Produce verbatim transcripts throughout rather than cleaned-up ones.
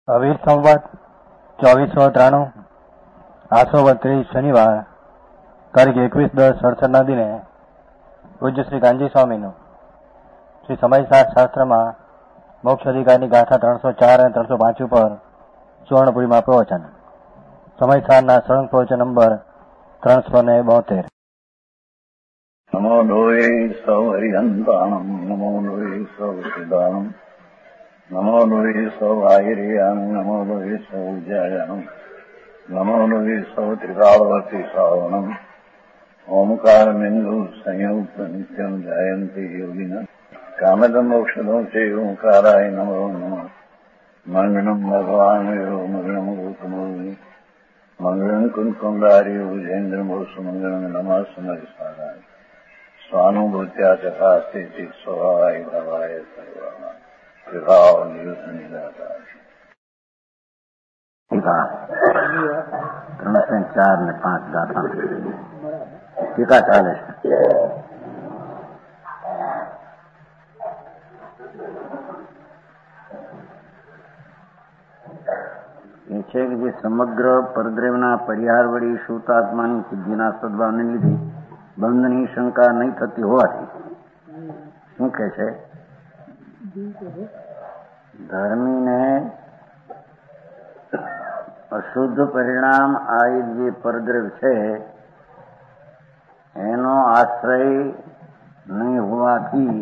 અવીર સંવત ચોવીસો ત્રાણું આસો બત્રીસ શનિવાર તારીખ એકવીસ દસ સડસઠના દિને પૂજ્ય શ્રી કાનજી સ્વામીનું શ્રી સમયસાર શાસ્ત્રમાં મોક્ષ અધિકારની ગાથા ત્રણસો ચાર અને ત્રણસો પાંચ ઉપર સુવર્ણપુરીમાં પ્રવચન. સમયસારના સળંગ પ્રવચન નંબર ત્રણસો ને બોતેર. નમો લોહે સૌ હરિહંતાણમ નમો લોહે સૌ સિદ્ધાણમ નમો લોહે સૌ આયર્યાન નમો લોહે સૌ જયાનમ નમો લોહે સૌ ત્રિકાળવતી શ્રાવણમ ઓમકાર બિંદુ સંયુક્ત નિત્યમ જયંતી યોગિના કામદ મોક્ષદો છે ઓંકારાય નમો નમઃ. મંગળમ ભગવાન મંગળમ ગૌતમોની મંગળમ કુંકુંડારી ભુજેન્દ્રમોષ મંગળમ નમઃ સમયસારાય સ્વાનુભૂત્યા ચકાસ્તે સ્વભાવાય ભવાય સર્વાના વિભાવ નિયુત નિરાકાર. ત્રણસો ચાર ને પાંચ ગાથા ટીકા ચાલે છે. એ છે કે જે સમગ્ર પરદ્રવ્યના પરિહાર વળી શુદ્ધાત્માની સિદ્ધિના સદભાવને લીધે બંધની શંકા નહીં થતી હોવાથી શું કે છે, ધર્મીને અશુદ્ધ પરિણામ આ જે પરદ્રવ્ય છે એનો આશ્રય નહીં હોવાથી,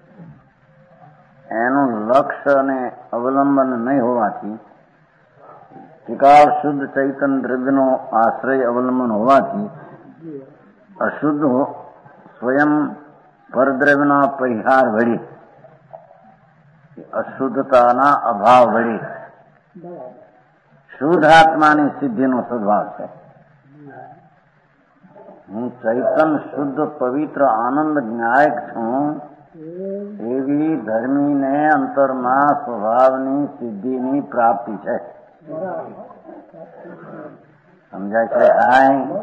એનું લક્ષ્ય અને અવલંબન નહીં હોવાથી, ત્રિકાળ શુદ્ધ ચૈતન દ્રવ્યનો આશ્રય અવલંબન હોવાથી અશુદ્ધ સ્વયં પરદ્રવ્યના પરિહાર વળી અશુદ્ધતાના અભાવ વળી શુદ્ધ આત્માની સિદ્ધિનો સદભાવ છે. હું ચૈતન શુદ્ધ પવિત્ર આનંદ જ્ઞાયક છું એવી ધર્મીને અંતરમાં સ્વભાવની સિદ્ધિની પ્રાપ્તિ છે. સમજાય છે? હાય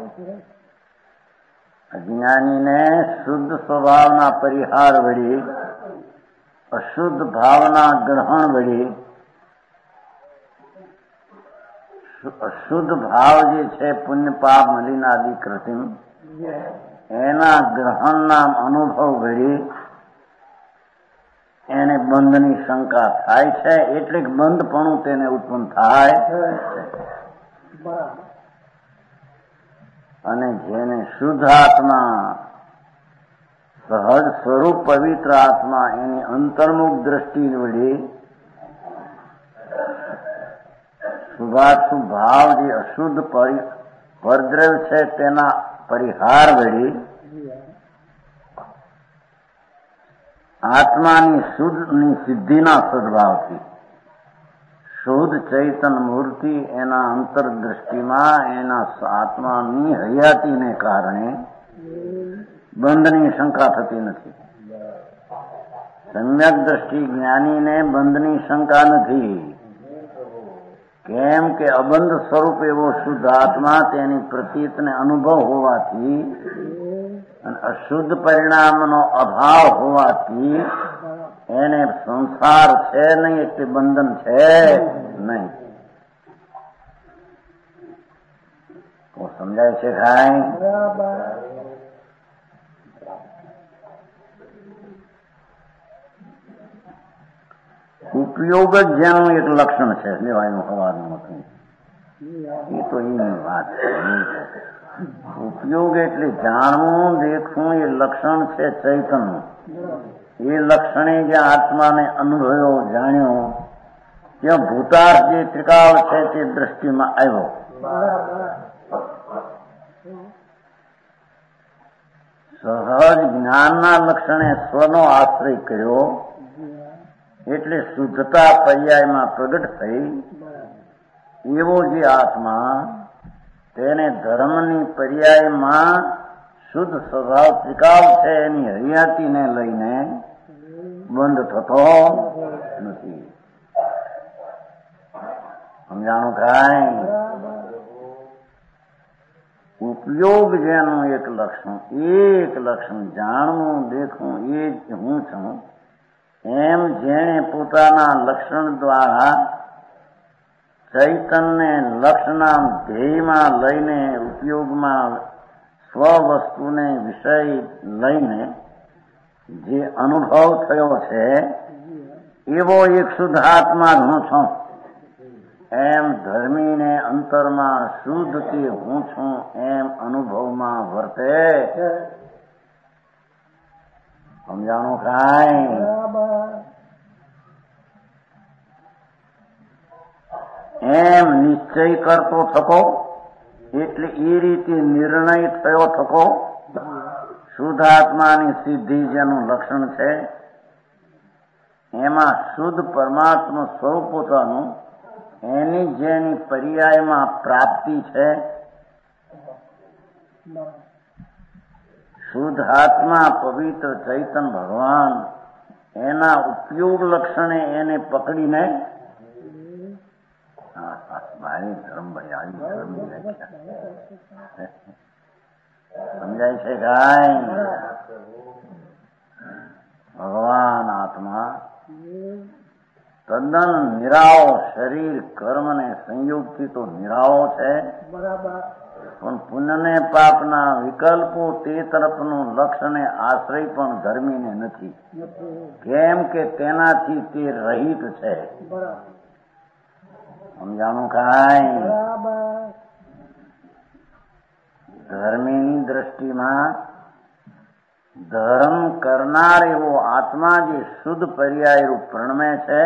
અજ્ઞાનીને શુદ્ધ સ્વભાવના પરિહાર વળી અશુદ્ધ ભાવના ગ્રહણ વળી અશુદ્ધ ભાવ જે છે પુણ્ય પાપ મલિનાદિ કૃતિમ એના ગ્રહણના અનુભવ વળી એને બંધની શંકા થાય છે. એટલે કે બંધપણું તેને ઉત્પન્ન થાય અને જેને શુદ્ધ આત્મા સહજ સ્વરૂપ પવિત્ર આત્મા એની અંતર્મુખ દ્રષ્ટિ વળી શુભાશુભ ભાવ જે અશુદ્ધ પરદ્રવ્ય છે તેના પરિહાર વળી આત્માની શુદ્ધની સિદ્ધિના સદભાવથી શુદ્ધ ચૈતન મૂર્તિ એના અંતરદ્રષ્ટિમાં એના આત્માની હયાતીને કારણે બંધની શંકા થતી નથી. સમ્યક દ્રષ્ટિ જ્ઞાનીને બંધની શંકા નથી. કેમ કે અબંધ સ્વરૂપ એવો શુદ્ધ આત્મા તેની પ્રતીતને અનુભવ હોવાથી અને અશુદ્ધ પરિણામનો અભાવ હોવાથી એને સંસાર છે નહીં એટલે બંધન છે નહીં. તો સમજાય છે ભાઈ? ઉપયોગ જ જેનું એક લક્ષણ છે લેવાયનું સવારનું હતું એ તો એની વાત છે. ઉપયોગ એટલે જાણવું દેખવું એ લક્ષણ છે ચૈતનનું. એ લક્ષણે જે આત્માને અનુભવ્યો જાણ્યો ત્યાં ભૂતાર્થ જે ત્રિકાળ છે તે દ્રષ્ટિમાં આવ્યો. સહજ જ્ઞાનના લક્ષણે સ્વનો આશ્રય કર્યો એટલે શુદ્ધતા પર્યાયમાં પ્રગટ થઈ. એવો જે આત્મા તેને ધર્મની પર્યાયમાં શુદ્ધ સ્વભાવ ત્રિકાળ છે એની હરિયાતીને લઈને બંધ થતો નથી. સમજાણું કાંઈ? ઉપયોગ જેનું એક લક્ષણ એક લક્ષણ જાણવું દેખવું એ જ હું છું એમ જેણે પોતાના લક્ષણ દ્વારા ચૈતન્ય લક્ષના ધ્યેયમાં લઈને ઉપયોગમાં સ્વવસ્તુને વિષય લઈને જે અનુભવ થયો છે એવો એક શુદ્ધ આત્મા જ હું છું એમ ધર્મીને અંતરમાં શુદ્ધ કે હું છું એમ અનુભવમાં વર્તે. સમજાણું કાંઈ? એમ નિશ્ચય કરતો થકો એટલે એ રીતે નિર્ણય થયો થકો શુદ્ધ આત્માની સિદ્ધિ જેનું લક્ષણ છે એમાં શુદ્ધ પરમાત્મા સ્વરૂપ પોતાનું એની જેની પર્યાયમાં પ્રાપ્તિ છે શુદ્ધ આત્મા પવિત્ર ચૈતન ભગવાન એના ઉપયોગ લક્ષણે એને પકડીને મારી ધર્મભાઈ આવી ધર્મની વ્યાખ્યા સમજાય છે કાંઈ? ભગવાન આત્મા તદ્દન નિરાવો શરીર કર્મ ને સંયોગથી તો નિરાવો છે પણ પુણ્ય ને પાપના વિકલ્પો તે તરફનું લક્ષણે આશ્રય પણ ધર્મીને નથી કેમ કે તેનાથી તે રહિત છે. સમજાણું કાંઈ? ધર્મીની દ્રષ્ટિમાં ધર્મ કરનાર એવો આત્મા જે શુદ્ધ પર્યાયરૂપ પ્રણમે છે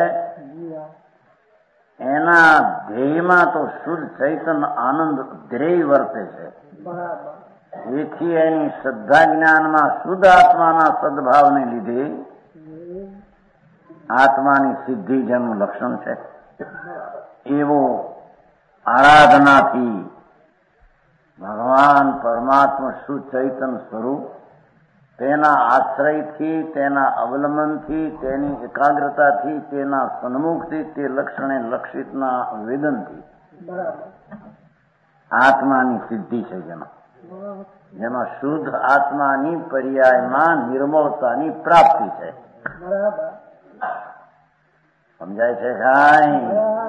એના ધ્યેયમાં તો શુદ્ધ ચૈતન્ય આનંદ ધ્યેય વર્તે છે. એથી એની શ્રદ્ધા જ્ઞાનમાં શુદ્ધ આત્માના સદભાવને લીધે આત્માની સિદ્ધિ જેનું લક્ષણ છે એવો આરાધનાથી ભગવાન પરમાત્મા શુદ્ધ ચૈતન્ય સ્વરૂપ તેના આશ્રયથી તેના અવલંબનથી તેની એકાગ્રતાથી તેના સન્મુખથી તે લક્ષણે લક્ષિતના વેદનથી આત્માની સિદ્ધિ છે જેમાં જેમાં શુદ્ધ આત્માની પર્યાયમાં નિર્મળતાની પ્રાપ્તિ છે. સમજાય છે કાંઈ?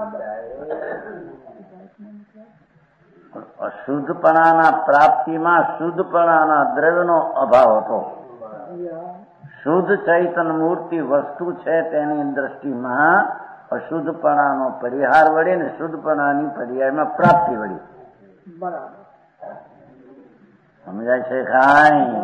અશુદ્ધપણાના પ્રાપ્તિમાં શુદ્ધપણાના દ્રવ્યનો અભાવ હતો. શુદ્ધ ચૈતન મૂર્તિ વસ્તુ છે તેની દ્રષ્ટિમાં અશુદ્ધપણાનો પરિહાર વળી ને શુદ્ધપણાની પર્યાયમાં પ્રાપ્તિ વળી. સમજાય છે કાંઈ?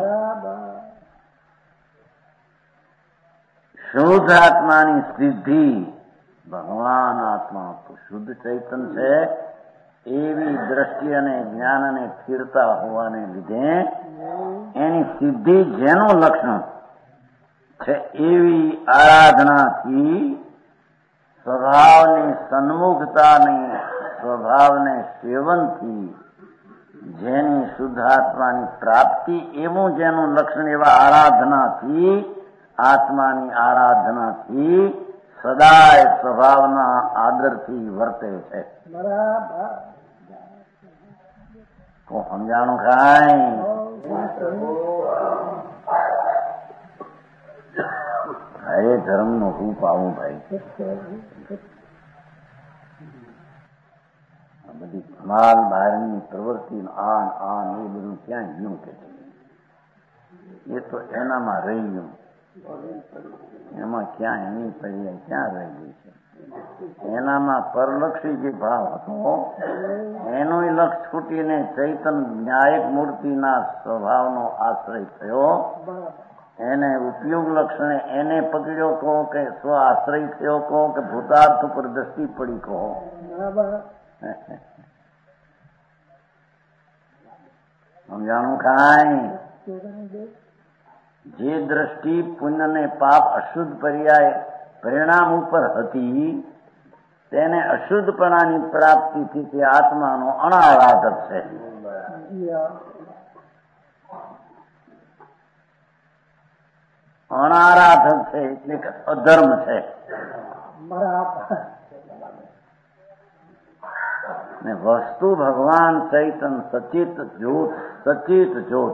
શુદ્ધ આત્માની સિદ્ધિ ભગવાન આત્મા તો શુદ્ધ ચૈતન છે એવી દ્રષ્ટિ અને જ્ઞાન અને સ્થિરતા હોવાને લીધે એની સિદ્ધિ જેનું લક્ષણ છે એવી આરાધનાથી સ્વભાવની સન્મુખતાની સ્વભાવને સેવનથી જેની શુદ્ધાત્માની પ્રાપ્તિ એવું જેનું લક્ષણ એવા આરાધનાથી આત્માની આરાધનાથી સદાય સ્વભાવના આદરથી વર્તે છે. તો સમજાણું કાંઈ? હરે ધર્મ નું રૂપ આવું ભાઈ બધી ધમાલ બહારની પ્રવૃત્તિ આન આન એ બધું ક્યાં ગયું કે એ તો એનામાં રહી ગયું એમાં ક્યાં એની પર્યાય ક્યાં રહી ગઈ છે. એનામાં પરલક્ષી જે ભાવ હતો એનો લક્ષ છૂટીને ચૈતન ન્યાયક મૂર્તિના સ્વભાવનો આશ્રય થયો એને ઉપયોગ લક્ષણે એને પકડ્યો કહો કે સ્વ આશ્રય થયો કહો કે ભૂતાર્થ પર દ્રષ્ટિ પડી કહો સમજાણું કાંઈ? જે દ્રષ્ટિ પુણ્ય ને પાપ અશુદ્ધ પર્યાય પરિણામ ઉપર હતી તેને અશુદ્ધપણાની પ્રાપ્તિથી તે આત્માનો અનારાધક છે. અનારાધક છે એટલે કે અધર્મ છે. ને વસ્તુ ભગવાન ચૈતન સચિત જ્યોત સચિત જ્યોત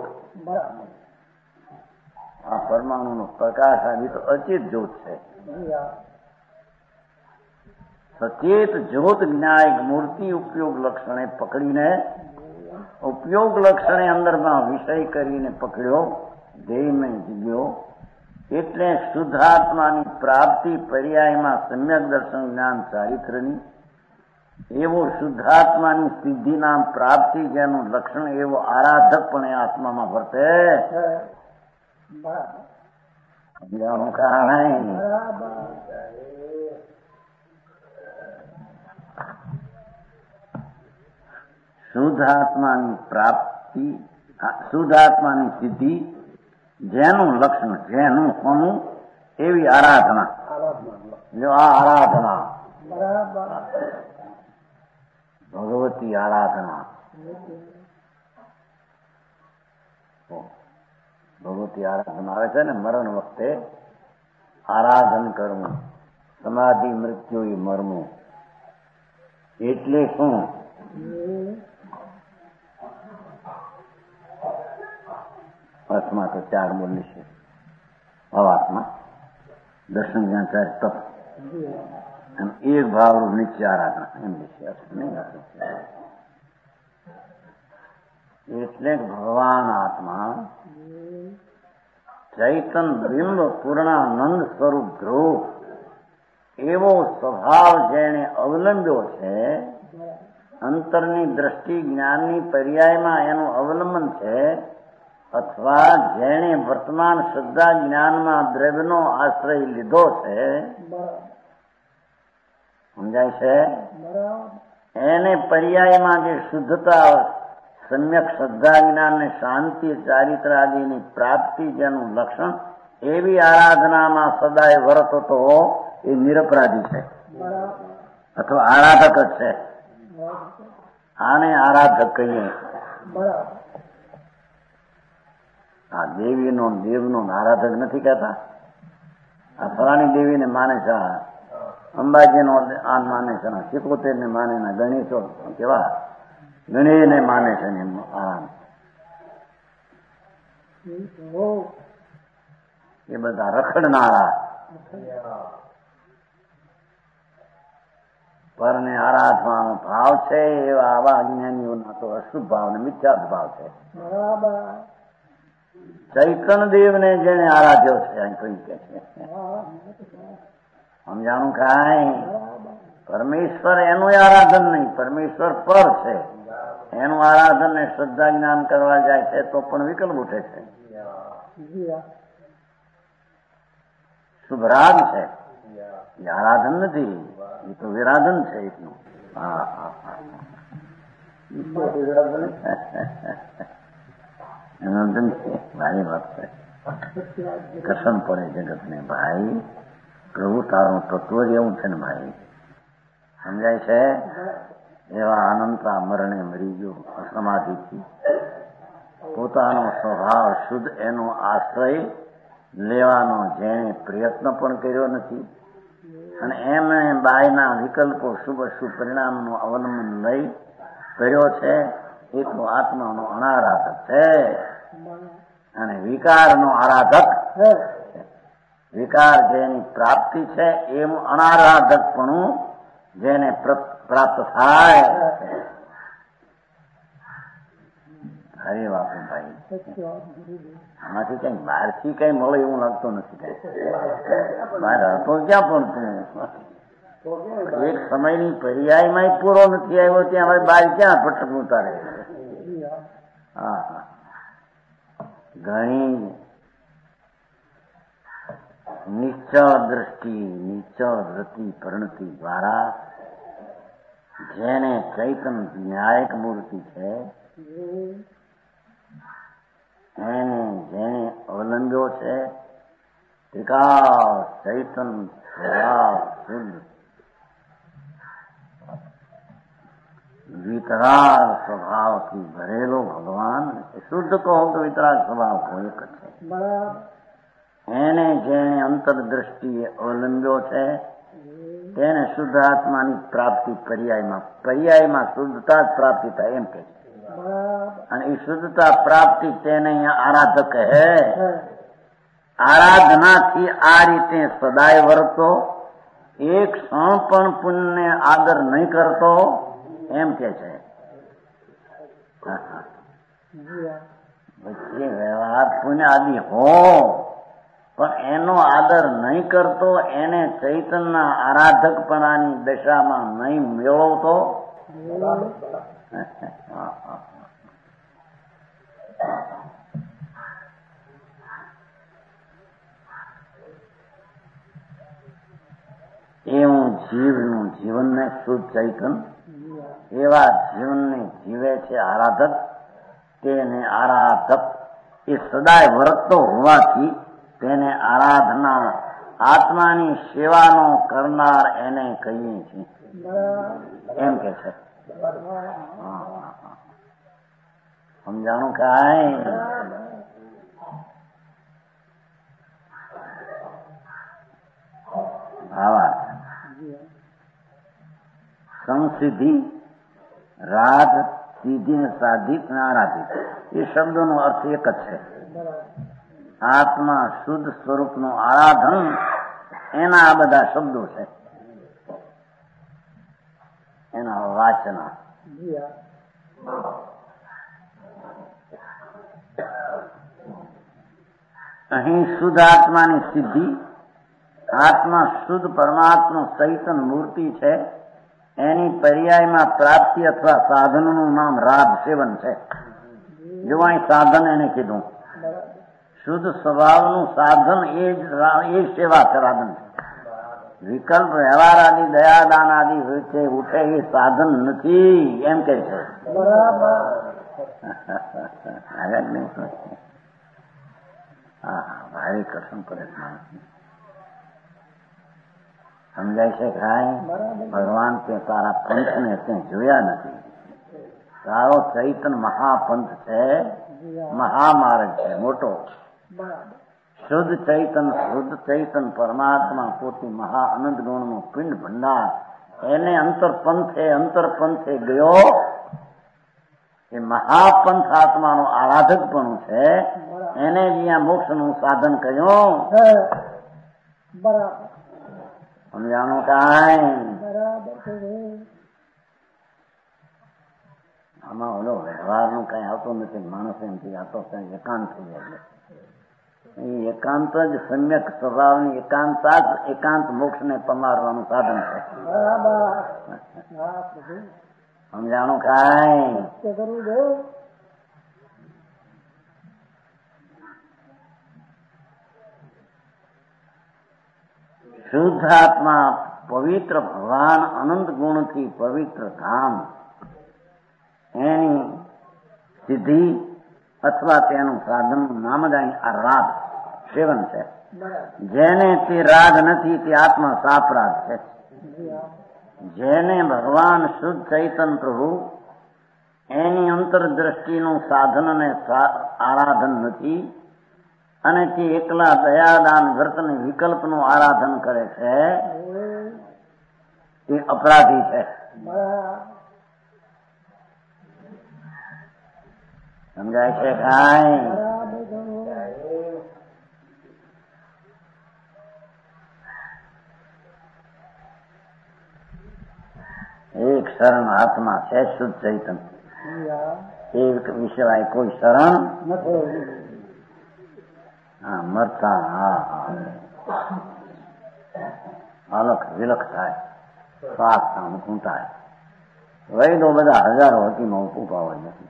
આ પરમાણુ નો પ્રકાશ આવી તો અચિત જ્યોત છે. સચેત જ્યોત જ્ઞાયક મૂર્તિ ઉપયોગ લક્ષણે પકડીને ઉપયોગ લક્ષણે અંદરમાં વિષય કરીને પકડ્યો, ધ્યેયને જીવ્યો. એટલે શુદ્ધાત્માની પ્રાપ્તિ પર્યાયમાં સમ્યક દર્શન જ્ઞાન ચારિત્રની, એવો શુદ્ધાત્માની સિદ્ધિના પ્રાપ્તિ જેનું લક્ષણ એવો આરાધક પણ એ આત્મામાં વર્તે. સમજાણું કારણ શુદ્ધાત્માની પ્રાપ્તિ, શુદ્ધાત્માની સિદ્ધિ જેનું લક્ષણ, જેનું કોનું, એવી આરાધના. જો આ આરાધના ભગવતી આરાધના, ભગવતી આરાધના આવે છે ને, મરણ વખતે આરાધન કરવું, સમાધિ મૃત્યુ મરવું. એટલે શું? અર્થમાં તો ચાર બોલી છે. અવાસમાં દર્શન જ્ઞાન ચાર તપ અને એક ભાવરૂપ નિત્ય આરાધના એમ છે. એટલે ભગવાન આત્મા ચૈતન બિંબ પૂર્ણાનંદ સ્વરૂપ ધ્રુવ એવો સ્વભાવ જેને અવલંબ્યો છે, અંતરની દ્રષ્ટિ જ્ઞાનની પર્યાયમાં એનું અવલંબન છે, અથવા જેણે વર્તમાન શ્રદ્ધા જ્ઞાનમાં દ્રવ્યનો આશ્રય લીધો છે, સમજાય છે? એને પર્યાયમાં જે શુદ્ધતા, સમ્યક શ્રદ્ધા જ્ઞાન ને શાંતિ ચારિત્ર આદિની પ્રાપ્તિ જેનું લક્ષણ, એવી આરાધનામાં સદાય વર્તો તો એ નિરપરાધી છે અથવા આરાધક જ છે. આને આરાધક કહીએ. આ દેવીનો દેવનો આરાધક નથી કહેતા. આ ફલાણી દેવીને માને છે, અંબાજીનો આ માને છે, સિકોતેર ને માને ના ગણેશો કેવા ગણેશને માને છે ને આરામ. એ બધા રખડનારા પરને આરાધવાનો ભાવ છે એવા આવા અજ્ઞાનીઓના તો અશુભ ભાવ ને મિથ્યા ભાવ છે. ચૈતન દેવને જેને આરાધ્યો છે કઈ કે છે સમજાણું ખાય. પરમેશ્વર એનું આરાધન નહીં, પરમેશ્વર પર છે, એનું આરાધન ને શ્રદ્ધા જ્ઞાન કરવા જાય છે તો પણ વિકલ્પ ઉઠે છે. શુભરાગ છે, એ આરાધન નથી, એ તો વિરાધન છે એટલું. હા હા હા ભાઈ વાત છે. કસમ પડે જગત ને ભાઈ, પ્રભુ તારું તત્વ જ એવું છે ને ભાઈ, સમજાય છે? એવા અનંતા મરણે મરી ગયો અસમાધિથી, પોતાનો સ્વભાવ શુદ્ધ એનો આશ્રય લેવાનો જેણે પ્રયત્ન પણ કર્યો નથી, અને એમણે બાયના વિકલ્પો શુભ અશુભ પરિણામનું અવલંબન લઈ કર્યો છે, એ તો આત્માનો અનારાધક છે. અને વિકારનો આરાધક, વિકાર જેની પ્રાપ્તિ છે એમ અનારાધકપણું જેને પ્રાપ્ત થાય. હરે બાપુ ભાઈ, આમાંથી કઈ બહારથી કઈ મળે એવું લાગતું નથી. બહાર હતો ક્યાં પણ તું એક સમયની પર્યાયમાં પૂરો નથી આવ્યો, ત્યાં હવે બહાર ક્યાં ભટકવું તારે? હા હા, ઘણી નિશ્ચળ દ્રષ્ટિ, નિશ્ચળ વૃત્તિ પરિણતિ દ્વારા જેને ચૈતન ન્યાયક મૂર્તિ છે એને જેને અવલંબ્યો છે, ત્રિકાળ ચૈતન સ્વભાવ શુદ્ધ વિતરાગ સ્વભાવથી ભરેલો ભગવાન, શુદ્ધ કહો તો વિતરાગ સ્વભાવ કહો એક જ છે. એને જેને અંતરદ્રષ્ટિએ અવલંબ્યો છે તેને શુદ્ધ આત્માની પ્રાપ્તિ પર્યાયમાં, પર્યાયમાં શુદ્ધતા જ પ્રાપ્તિ થાય એમ કે છે. અને એ શુદ્ધતા પ્રાપ્તિ તેને અહીંયા આરાધક હે. આરાધનાથી આ રીતે સદાય વર્તો એક ક્ષણ પણ પુણ્યને આદર નહીં કરતો એમ કે છે. વચ્ચે વ્યવહાર પુણ્ય આદિ હો પણ એનો આદર નહીં કરતો, એને ચૈતનના આરાધકપણાની દશામાં નહીં મેળવતો. એવું જીવનું જીવનને શુદ્ધ ચૈતન એવા જીવનને જીવે છે આરાધક. તેને આરાધક એ સદાય વર્તતો હોવાથી તેને આરાધના આત્માની સેવાનો કરનાર એને કહીએ છીએ એમ કે છે. સમજાણું કાંઈ? ભાવાર્થ સંસિદ્ધિ, રાધ, સિદ્ધિ, સાધિત અને આરાધિત એ શબ્દોનો અર્થ એક જ છે. આત્મા શુદ્ધ સ્વરૂપનું આરાધન એના આ બધા શબ્દો છે, એના વાચના. અહીં શુદ્ધ આત્માની સિદ્ધિ, આત્મા શુદ્ધ પરમાત્મા ચૈતન મૂર્તિ છે, એની પર્યાયમાં પ્રાપ્તિ અથવા સાધનનું નામ રાગ સેવન છે. જો અહીં સાધન એને કીધું, શુદ્ધ સ્વભાવનું સાધન એ જ એ સેવા સાધન છે. વિકલ્પ વ્યવહાર આદિ દયાદાન આદિ રીતે ઉઠે એ સાધન નથી એમ કે છે. હા ભારે કસમ કરે સમજાય છે કાંઈ? ભગવાન તે તારા પંથને ત્યાં જોયા નથી. તારો ચૈતન મહાપંથ છે, મહામાર્ગ છે મોટો. શુદ્ધ ચૈતન શુદ્ધ ચૈતન પરમાત્મા પોતે મહા અનંત ગુણનો પિંડ ભંડાર, એને અંતરપંથે અંતરપંથે ગયો. એ મહાપંથ આત્માનું આરાધકપણું છે, એને જ્યાં મોક્ષનું સાધન કહ્યું. સમજાણું કાંઈ? આમાં ઓલો વ્યવહારનું કઈ આવતું નથી. માણસ એમથી આતો કઈ એકાંત થઈ જાય. એ એકાંત જ સમ્યક સ્વભાવની એકાંતા જ એકાંત મોક્ષને પમારવાનું સાધન છે. સમજાણું કાંઈ? શુદ્ધ આત્મા પવિત્ર ભગવાન અનંત ગુણથી પવિત્ર ધામ એની સિદ્ધિ અથવા તેનું સાધનનું નામ જ અહીં આ રાગ સેવન છે. જેને તે રાગ નથી તે આત્મા સાપરાગ છે. જેને ભગવાન શુદ્ધ ચૈતન પ્રભુ એની અંતરદ્રષ્ટિનું સાધન અને આરાધન નથી અને તે એકલા દયાદાન વ્રતને વિકલ્પનું આરાધન કરે છે, તે અપરાધી છે. સમજાય છે કાંઈ? એક શરણ આત્મા છે શુદ્ધ ચૈતન, એક વિષય કોઈ શરણ નથી. હા મરતા હા અલખ વિલખ થાય, શ્વાસ કામ ખૂંટાય. વૈદો બધા હજારો હકીમો ઉભા હોય નથી.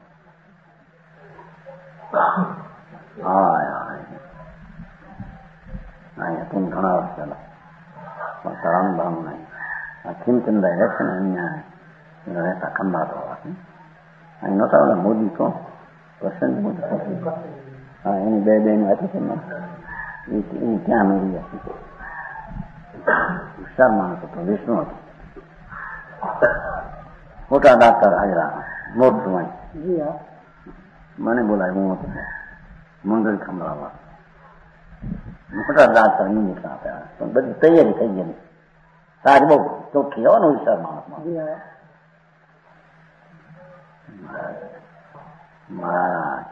અહીંયા તું ઘણા વર્ષ પેલા પણ તરાનું બાનું નહીં. આ ખીમચંદા રહે છે ને અહીંયા રહેતા ખંભાત હોવાથી અહીં નહોતા ઓલા મોદી તો પ્રસન્ન મોદી. હા એની બે બેન હતી છે ને એ ક્યાં મળી હતી. હોશિયાર માણસ હતો, વિષ્ણુ હતો, મોટા ડાક્ટર હાજરા મોટું અહીં મને બોલાય. હું હતો મંગળ ખંભળાવા મોટા ડાક્ટર ઇંગ્લિશ આપ્યા પણ બધી તૈયારી થઈ ગઈ. તારી બહુ ચોખ્ખી હોવાનું હોશિયાર માણસમાં. મહારાજ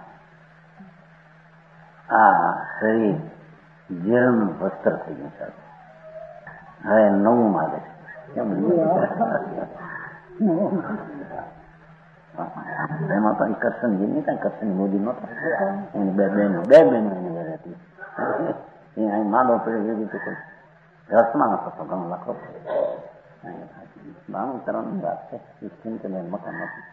આ શરીર જીર્ણ વસ્ત્ર થઈ ગયું છે. હવે નવું માગે છે. એમાં પણ કરશનજી નહીં કાંઈ કરશન મોદી નહોતો. એની બે બહેનો બે બહેનો એની ઘરે હતી. એ અહીં માંડો પડ્યો એવી રીતે કોઈ રસમાં નતો તો ઘણો લખો બાણું કરવાની વાત છે. મકાન નથી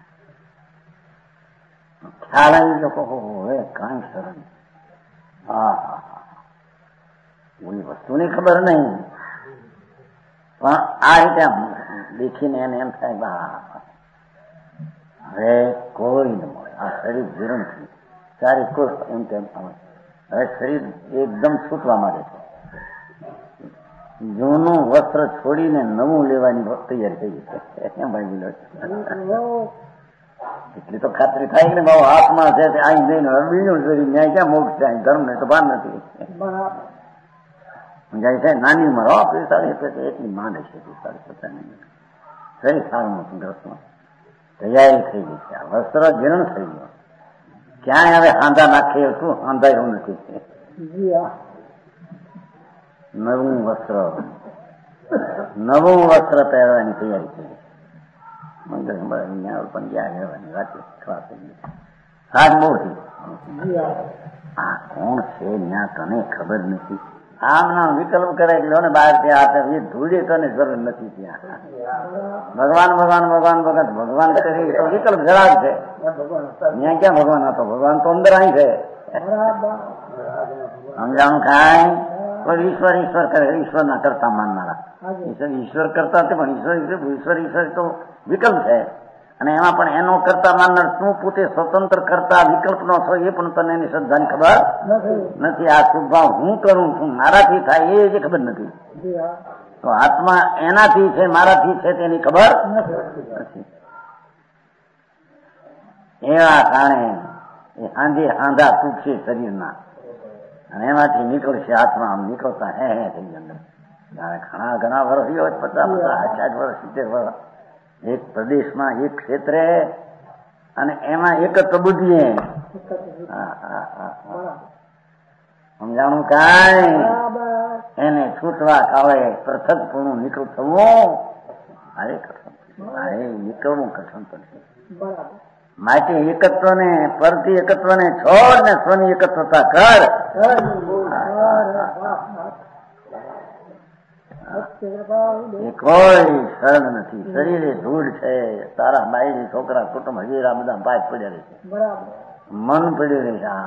ખ્યાલ આવી લોકો હવે કાંઈ સરળ. હા હા હા ઓલી વસ્તુની ખબર નહીં પણ આ રીતે દેખીને એને એમ થાય બા હવે કોઈ ન મળે. આ શરીર જીરણ થયું સારી કોઈ એમ તેમ હવે શરીર એકદમ છૂટવા માંડે છે. જૂનું વસ્ત્ર છોડીને નવું લેવાની તૈયારી થઈ ગઈ છે. એટલી તો ખાતરી થાય ને ભાવ હાથમાં છે અહીં જઈને બીજું શરીર ન્યાય ક્યાં મોક્ષ છે. અહીં ધર્મ ને તો ભાન નથી. સમજાય છે નાની ઉંમર હો પિસ્તાળીસ એટલી માંડે છે. પિસ્તાળીસ પચાસ શરીર સારું નથી. ગ્રસ્તમાં તૈયારી થઈ ગઈ છે. વસ્ત્ર જીર્ણ થઈ ગયો. ક્યાંય હવે હાંધા નાખીએ શું હાંધાયું નથી. નવું વસ્ત્ર નવું વસ્ત્ર પહેરવાની તૈયારી થઈ મંગળ પણ ગયા રહેવાની વાત ખરાબ થઈ ગઈ. સાજ બહુ થઈ. આ કોણ છે ત્યાં તને ખબર નથી. આમ નામ વિકલ્પ કરે લો ને બહાર ત્યાં એ ધૂળી તને જરૂર નથી. ત્યાં ભગવાન ભગવાન ભગવાન ભગત ભગવાન કરી તો વિકલ્પ જરા જ છે. ત્યાં ક્યાં ભગવાન હતો? ભગવાન તો અંદર અહીં છે. સમજાણું કાંઈ કોઈ ઈશ્વર ઈશ્વર કરે ઈશ્વરના કરતા માનનારા ઈશ્વર કરતા પણ ઈશ્વર ઈશ્વર ઈશ્વર તો વિકલ્પ છે. અને એમાં પણ એનો કરતા માનનાર તું પોતે સ્વતંત્ર કરતા વિકલ્પ નો છો એ પણ તને એની શ્રદ્ધાની ખબર નથી. આ શુભાવ હું કરું છું મારાથી થાય એ જ ખબર નથી. તો આત્મા એનાથી છે મારાથી છે તેની ખબર નથી. એવા કારણે એ હાંજે હાંધા તૂટશે શરીરના અને એમાંથી નીકળશે આત્મા. આમ નીકળતા હે હે થઈ અંદર ઘણા ઘણા વર્ષ હોય પચાસ પચાસ સાઠ વર્ષ સિત્તેર વર્ષ એક પ્રદેશમાં એક ક્ષેત્રે અને એમાં એક જ બુદ્ધિએ સમજાણું કાંઈ એને છૂટવા કાળે પૃથકપણું નીકળ થવું અરે કઠણ અરે નીકળવું કઠણ પડશે. માટે એકત્વ ને પરથી એકત્વ ને છોડ ને સ્વની એકત્વતા કર. એ કોઈ સરળ નથી. શરીરે ધૂળ છે. તારા બાઈ છોકરા કુટુંબ હજીરા બધા પાક પડ્યા રહે છે. મન પડ્યું રહે છે.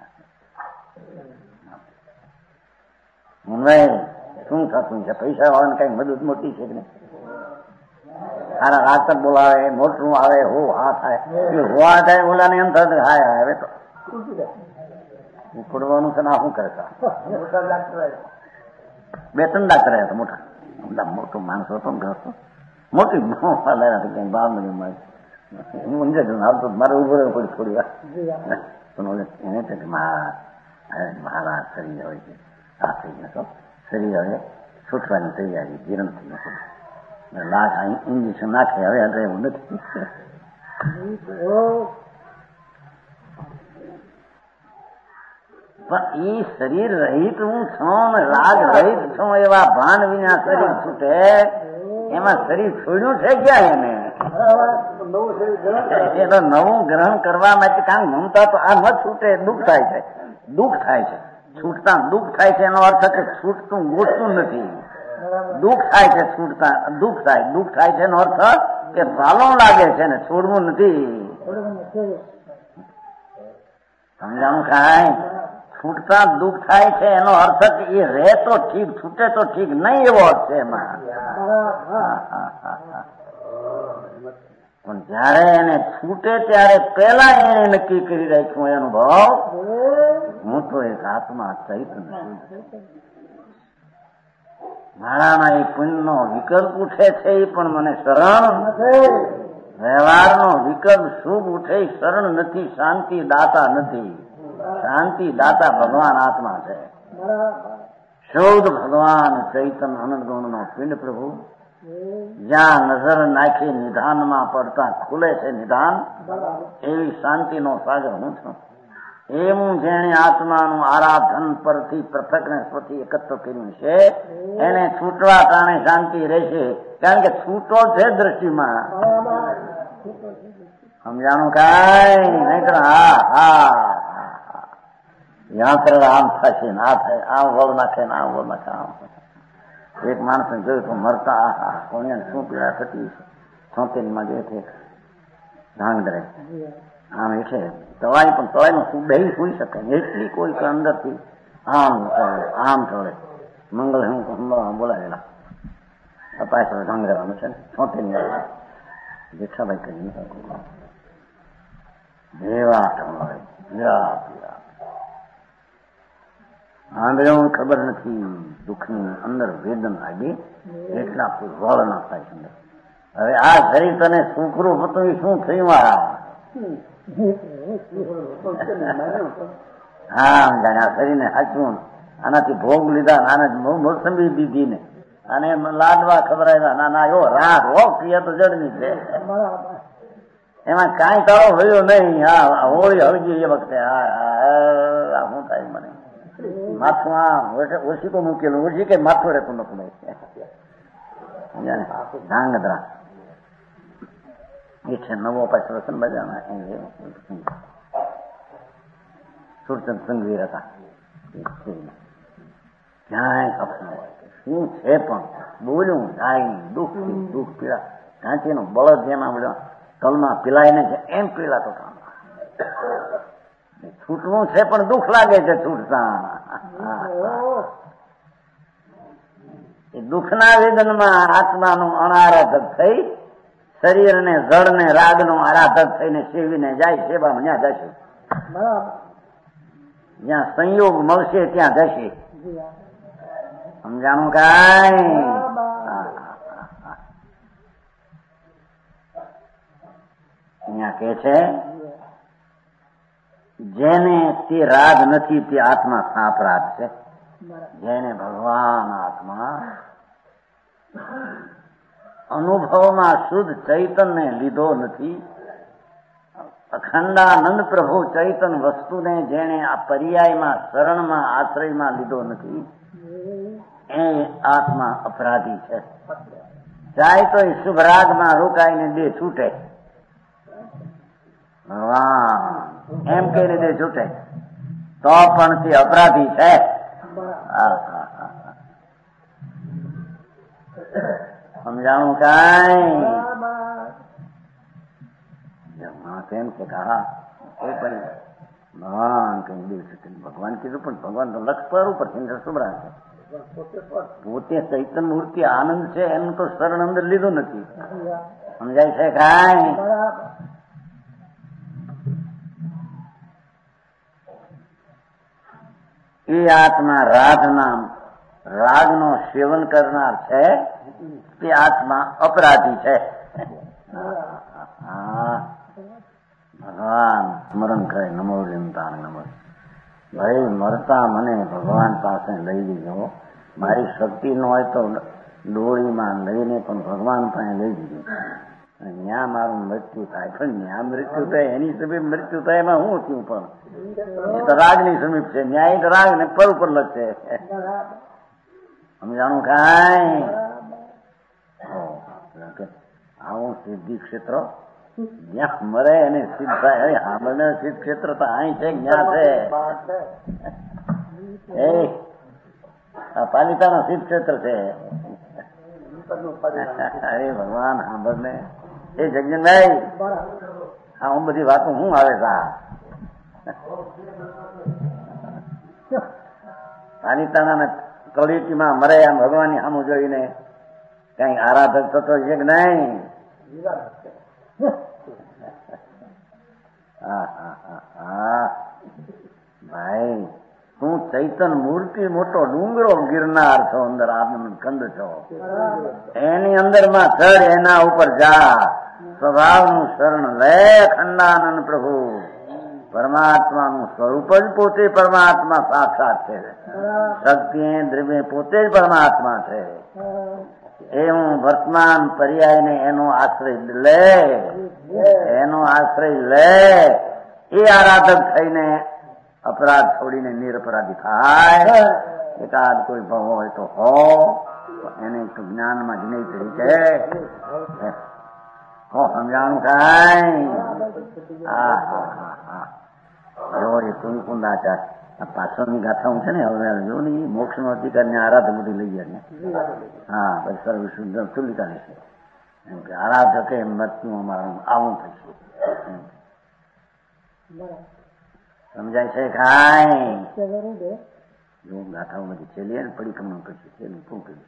શું થતું છે? પૈસા વાળાને કઈ મદદ મોટી છે કે નહીં? સારા રાતક બોલાવે મોટું આવે હો હા થાય એ હોવા થાય. ઓલા ને એમ થતું હાય હવે તો ઉકડવાનું છે ને આ શું કરતા બે ત્રણ ડાક્ટર આવ્યા હતા મોટા બધા મોટું માણસો હતો ગ્રસ્તો મોટી લાવ્યા હતા ક્યાંય બાર મહિને હું ઊંઝે જઉં આવતો મારે ઉભો રહ્યો પડી થોડી વાર એને કે મારા શરીર હોય છે આ થઈ જશો શરીર હવે છૂટવાની તૈયારી જીરણ થઈ જશે. લાખ ઇન્જેક્શન નાખે હવે હવે એવું નથી. પણ એ શરીર રહિત હું છું રાગ રહિત છું એવા ભાન વિના શરીર છૂટે એમાં શરીર છોડ્યું છે ક્યાં એને? એ તો નવું ગ્રહણ કરવા માટે કારણ મમતા તો આ ન છૂટે દુઃખ થાય છે. દુઃખ થાય છે છૂટતા દુઃખ થાય છે એનો અર્થ કે છૂટતું ગોઠતું નથી. દુઃખ થાય છે છૂટતા દુઃખ થાય દુઃખ થાય છે એનો અર્થ કે પાલણ લાગે છે ને છોડવું નથી. સમજાણું કાંઈ? છૂટતા દુઃખ થાય છે એનો અર્થ કે એ રહે તો ઠીક છૂટે તો ઠીક નહીં એવો અર્થ છે એમાં. પણ જયારે એને છૂટે ત્યારે પેલા એને નક્કી કરી રાખ્યું એ અનુભવ હું તો એક આત્મા ચૈતન્ય મારામાં એ પુણ્યનો વિકલ્પ ઉઠે છે એ પણ મને શરણ વ્યવહારનો વિકલ્પ શુભ ઉઠે શરણ નથી. શાંતિ દાતા નથી. શાંતિ દાતા ભગવાન આત્મા છે. શુદ્ધ ભગવાન ચૈતન અનંત ગુણ નો પિંડ પ્રભુ જ્યાં નજર નાખી નિધાનમાં પડતા ખુલે છે નિધાન એવી શાંતિનો સાગર હું છું. એવું જેણે આત્માનું આરાધન પરથી પૃથક ને સ્વથી એકત્ર કર્યું છે એને છૂટવા કારણે શાંતિ રહેશે. કારણ કે છૂટો છે દ્રષ્ટિમાં, સમજાણું કાંઈ નહીં. હા હા યાત્રે આમ થશે ને આ થાય, આમ વળ નાખે ને આમ વળ નાખે. આમ એક માણસ ને જોયું તો મરતા આહા કોને શું પીડા થતી છોતેર માં જે છે ધાંગધરે આમ એટલે તવાઈ પણ તવાઈમાં શું બે સુઈ શકે એટલી કોઈ અંદર થી આમ આમ ચડે. મંગલ હું બોલાવેલા અપાય ધાંગધરાનું છે ને છોતેર ની જેઠાભાઈ કરી જેવા આંધળીઓ ખબર નથી દુઃખની અંદર વેદન લાગી એટલા વળ ના થાય છે. હવે આ શરીર તને સુખરું હતું એ શું થયું? હા જાણે આ શરીરને સાચવું આનાથી ભોગ લીધા આના મોસંબી દીધી ને અને લાડવા ખબરાવ્યા ના ના એવો રાત હો ક્રિયા તો જડની છે એમાં કાંઈ તારો હોયો નહીં. હા હોળી હળગી એ વખતે હા શું થાય મને માથું આ ઓછી તો મૂકેલું ઓછી કે માથું રહેતું નતું ધાંગધ્રા એ છે નવો પાછો રસન બજાના સુરચંદ સંઘવીર હતા. ક્યાંય અપના શું છે પણ બોલ્યું જાય દુઃખ દુઃખ પીડા કાંચી નો બળદ જેમાં બોલ્યો કલમાં પીલાય ને છે એમ પીલાતો છૂટવું છે પણ દુઃખ લાગે છે છૂટતા. એ દુઃખના વેદનમાં આત્માનું અનારાધક થઈ શરીર ને જળ ને રાગ નો આરાધક થઈને સેવીને જાય સેવામાં ત્યાં જશે. જ્યાં સંયોગ મળશે ત્યાં જશે. સમજાણું કાંઈ? અહીંયા કે છે જેને તે રાગ નથી તે આત્મા સાપરાગ છે. જેને ભગવાન આત્મા અનુભવમાં શુદ્ધ ચૈતન્ય લીધો નથી, અખંડાનંદ પ્રભુ ચૈતન વસ્તુને જેને આ પર્યાયમાં શરણમાં આશ્રયમાં લીધો નથી એ આત્મા અપરાધી છે. ચાહે તો એ શુભ રાગમાં રોકાઈને દે છૂટે ભગવાન એમ કહીને દે છૂટે તો પણ તે અપરાધી છે. સમજાણું કાંઈ? કેમ કે હા ભગવાન કઈ દે ભગવાન કીધું પણ ભગવાન તો લક્ષ પર ઉપર શુભરા છે. પોતે ચૈતન મૂર્તિ આનંદ છે એનું તો શરણ અંદર લીધું નથી. સમજાય છે કાંઈ? એ આત્મા રાગના રાગનો સેવન કરનાર છે તે આત્મા અપરાધી છે. ભગવાન સ્મરણ કરે નમો જનતા નમો. ભાઈ મરતા મને ભગવાન પાસે લઈ લીધો. મારી શક્તિ ન હોય તો ડોળીમાં લઈને પણ ભગવાન પાસે લઈ દીધું. ત્યાં મારું મૃત્યુ થાય પણ ત્યાં મૃત્યુ થાય એની સમીપ મૃત્યુ થાય એમાં હું થયું પણ એ તો રાગની સમીપ છે. ન્યાય તો રાગ ને પર ઉપર લખશે. સમજાણું કાંઈ? આવું સિદ્ધિ ક્ષેત્ર જ્યાં મરે એને સિદ્ધ થાય. સાંભળને સિદ્ધ ક્ષેત્ર તો અહીં છે જ્યાં છે એ આ પાલિતાનો સિદ્ધ ક્ષેત્ર છે. અરે ભગવાન સાંભળને એ જગનભાઈ હા હું બધી વાતો હું આવે છે પાલિતાના કલિટીમાં મરે આમ ભગવાનની સામું જોઈને કઈ આરાધક થતો છે કે નહીં? ભાઈ તું ચૈતન મૂર્તિ મોટો ડુંગરો ગિરનાર છો, અંદર આનંદ કંદ છો, એની અંદર માં ચડ, એના ઉપર જા, સ્વભાવનું શરણ લે. ખંડાનંદ પ્રભુ પરમાત્માનું સ્વરૂપ જ પોતે પરમાત્મા સાક્ષાત છે. શક્તિ દ્રવ્ય પોતે જ પરમાત્મા છે. એવું વર્તમાન પર્યાયને એનો આશ્રય લે, એનો આશ્રય લે. એ આરાધક થઈને અપરાધ છોડીને નિરપરાધી થાય. એકાદ કોઈ ભાવ હોય તો હો એને જ્ઞાનમાં જ્ઞેય તરીકે હો સમજાણું કાંઈ. હા હા હા હા જો એ કુંકુંદાચાર આ પાછળની ગાથાઓ છે ને હવે જો ને મોક્ષ નો અધિકાર ને આરાધક બધી લઈ જાય ને. હા પછી સર્વ શુદ્ધ તુલિકા લેશે એમ કે આરાધકે મૃત્યુ અમારું આવું થશે. સમજાય છે કાંઈ? જો ગાથાઓ બધી છેલ્લી ને પરિક્રમણ કરશે છેલ્લું શું કર્યું.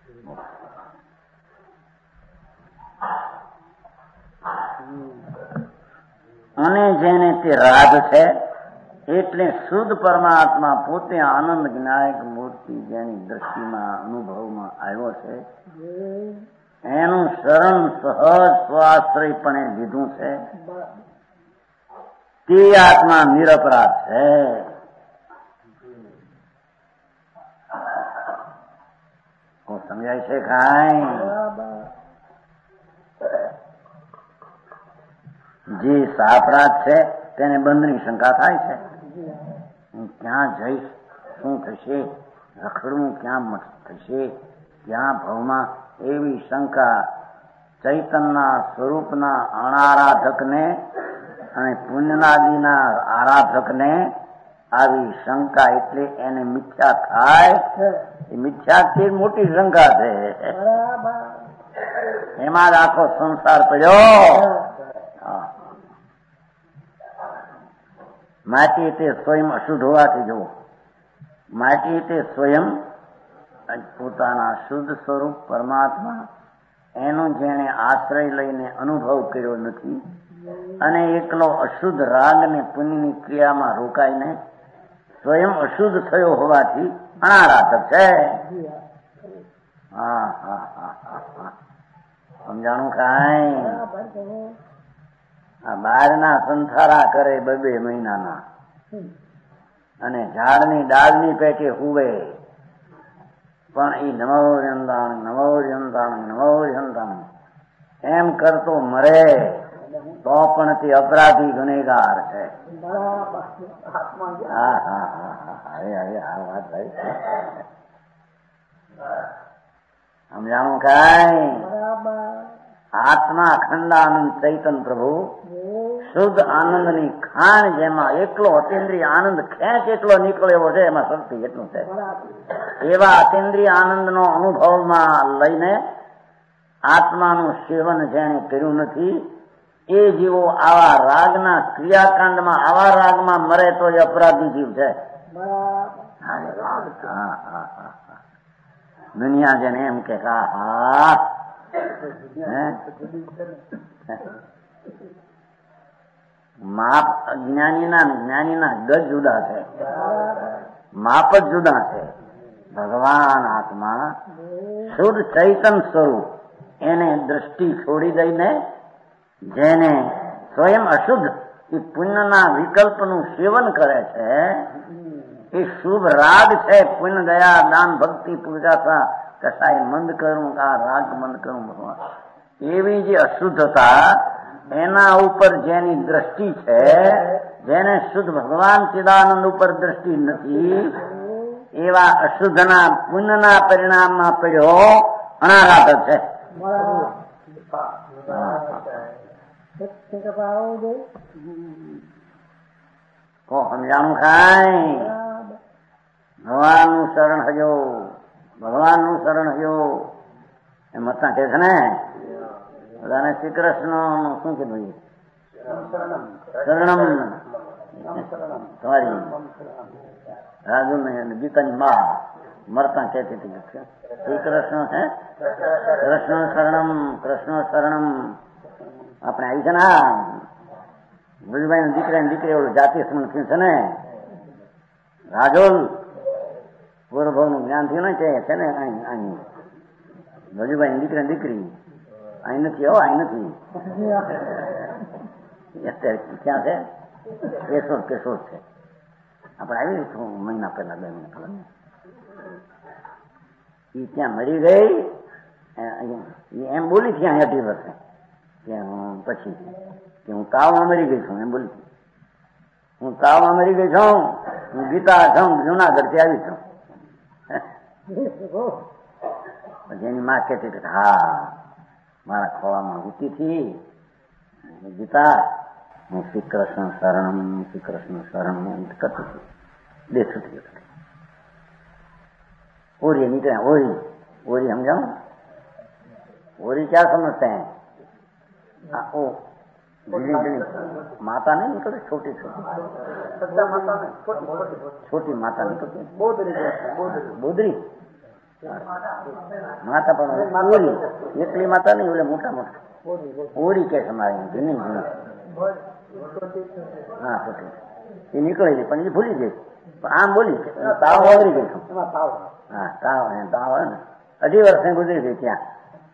અને જેને તે રાગ છે એટલે શુદ્ધ પરમાત્મા પોતે આનંદ જ્ઞાયક મૂર્તિ જેની દ્રષ્ટિમાં અનુભવમાં આવ્યો છે એનું શરણ સહજ સ્વાશ્રયપણે લીધું છે તે આત્મા નિરપરાધ છે. સમજાય છે કાંઈ? જે સાપરાધ છે તેને બંધની શંકા થાય છે. હું ક્યાં જઈશ, શું થશે, રખડવું ક્યાં થશે, ક્યાં ભાવમાં, એવી શંકા ચૈતનના સ્વરૂપના અનારાધકને અને પુણ્યનાદિના આરાધકને આવી શંકા એટલે એને મિથ્યા થાય. એ મિથ્યાથી મોટી શંકા છે. એમાં જ આખો સંસાર પડ્યો. માટી તે સ્વયં અશુદ્ધ હોવાથી જુઓ, માટી તે સ્વયં પોતાના શુદ્ધ સ્વરૂપ પરમાત્મા એનો જેણે આશ્રય લઈને અનુભવ કર્યો નથી અને એકલો અશુદ્ધ રાગ ને પુણ્યની ક્રિયામાં રોકાઈને સ્વયં અશુદ્ધ થયો હોવાથી અનારાધક છે. હા હા હા હા સમજાણું કાંઈ? આ બહારના સંથારા કરે બબે મહિનાના અને ઝાડની ડાળની પેટે હુવે પણ એ નમો જંતાણ નમો જંતાણ નમો જંતાણ એમ કરતો મરે તો પણ તે અપરાધી ગુનેગાર છે. હા હા હા હા હવે હવે આ વાત ભાઈ સમજાણું કાંઈ? આત્મા અખંડાનંદ ચૈતન પ્રભુ શુદ્ધ આનંદની ખાણ જેમાં એકલો અતિન્દ્રિય આનંદ ખેંચ એટલો નીકળે એવો છે એમાં શક્તિ એટલું છે. એવા અતિન્દ્રિય આનંદનો અનુભવમાં લઈને આત્માનું સેવન જેણે કર્યું નથી એ જીવો આવા રાગના ક્રિયાકાંડમાં આવા રાગમાં મરે તો એ અપરાધી જીવ છે. દુનિયા જેને એમ કે હા માપ જ્ઞાનીના જ્ઞાનીના ગજ જુદા છે, માપ જ જુદા છે. ભગવાન આત્મા શુદ્ધ ચૈતન સ્વરૂપ એને દ્રષ્ટિ છોડી દઈને જેને સ્વયં અશુદ્ધ એ પુણ્યના વિકલ્પનું સેવન કરે છે એ શુભ રાગ છે. પુણ્ય દયા દાન ભક્તિ પૂજા કસાય મંદ કરું કા રાગ મંદ કરું ભગવાન એવી જે અશુદ્ધતા એના ઉપર જેની દ્રષ્ટિ છે જેને શુદ્ધ ભગવાન ચિદાનંદ ઉપર દ્રષ્ટિ નથી એવા અશુદ્ધના પુણ્યના પરિણામમાં પડ્યો અનારાધક છે. કો સમજાણું કાંઈ? ભગવાનનું શરણ હજો, ભગવાનનું શરણ હજો એમ હતા કે છે ને બધાને શ્રી કૃષ્ણ શું કીધું? શરણમ તમારી રાજુ ને ગીતાની માં મરતા કહેતી હતી શ્રી કૃષ્ણ છે કૃષ્ણ શરણમ કૃષ્ણ શરણમ. આપણે આવી છે ને ભુજભાઈ દીકરા દીકરી એવું જાતિ સ્મરણ થયું છે ને રાજોલ પૂર્વભાવ નું જ્ઞાન થયું ને છે ને અહીં ભજુભાઈ દીકરા દીકરી અહીં નથી. હો અહીં નથી અત્યારે ક્યાં છે? કેશોદ કેશોદ છે. આપણે આવી છું મહિના પહેલા બે મહિના પહેલા એ ત્યાં મરી ગઈ એમ બોલી છે અહીં અઢી વર્ષે કે પછી કે હું તાવમાં મરી ગઈ છું એમ બોલી હું તાવમાં મરી ગઈ છું હું ગીતા જાઉં જુનાગઢ થી આવી છું. પછી એની માં કહેતી કે હા મારા ખોળામાં ઉતી થી ગીતા હું શ્રી કૃષ્ણ શરણમ શ્રી કૃષ્ણ શરણમ કરતી હતી. દેખતી હતી ओरी निकले ओरी ओरी हम जाओ ओरी क्या समझते हैं आ, ओ धीरे धीरे माता नहीं निकलती छोटी छोटी छोटी माता निकलती बोधरी माता पर ओरी एकली माता नहीं बोले मोटा मोटा ओरी कैसे हमारे झीनी झीनी हाँ छोटी ये निकलेगी पर ये भूली गई આમ બોલી તાવ વગરી ગઈ હા તાવ તાવ ને અઢી વર્ષે ગુજરી ગઈ ત્યાં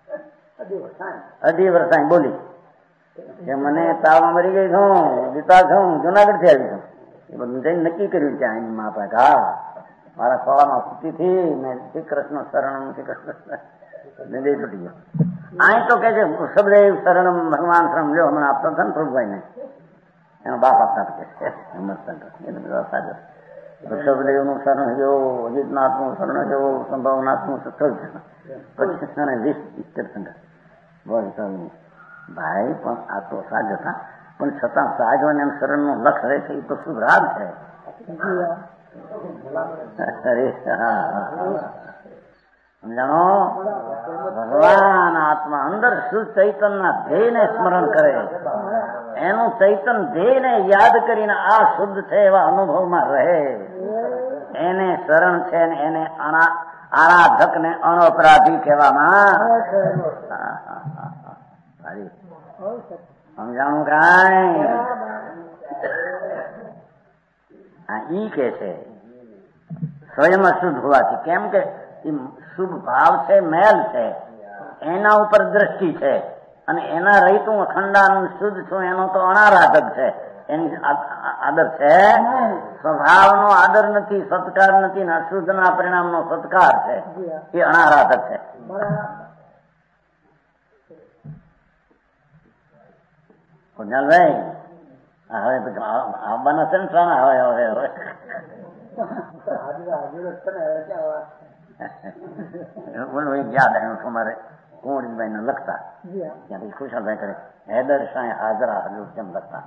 અઢી વર્ષ બોલી કે મને તાવ મરી ગઈ છું ગીતા છું જુનાગઢ થી આવી છું એ બધું જઈને નક્કી કર્યું ત્યાં એની મા પાસે હા મારા ખોળામાં સૂતી થી મેં શ્રી કૃષ્ણ શરણમ શ્રી કૃષ્ણ દે છૂટી ગયો. અહીં તો કે છે સબદેવ શરણમ ભગવાન શરણ લ્યો હમણાં આપતો હતો ને પ્રભુભાઈ ને એનો બાપ આપતા કે એને બધા સાજો સબદેવનું શરણ જો અજીતનાથનું શરણ જો સંભાવનાથનું સત્તર પછી વીસ તીર્થંકર ભાઈ પણ આ તો સાજ હતા પણ છતાં સાજવાને એમ શરણનું લક્ષ રહે છે એ તો શુભ રાગ છે. અરે સમજાણો ભગવાન આત્મા અંદર શુદ્ધ ચૈતનના ધ્યેયને સ્મરણ કરે એનું ચૈતન ધ્યેયને યાદ કરીને આ શુદ્ધ છે એવા અનુભવમાં રહે એને શરણ છે ને એને આરાધક ને અનપરાધી કહેવામાં સમજાણું કાંઈ આ ઈ કે છે સ્વયં શુદ્ધ હોવાથી કેમ કે શુભ ભાવ છે મેલ છે એના ઉપર દ્રષ્ટિ છે અને એના રહીત હું અખંડાનંદ શુદ્ધ છું એનો તો અનારાધક છે એની આદર છે સ્વભાવનો આદર નથી સત્કાર નથી ને અશુદ્ધના પરિણામનો સત્કાર છે એ અનારાધક છે. કુંજલભાઈ હવે આવવાના છે ને ત્રણ હવે હવે હવે યાદ આવ્યું તમારે કુંવરીભાઈ ને લખતા ત્યાંથી ખુશાલભાઈ કરે હૈદર શાહ હાજરા હજુર કેમ લખતા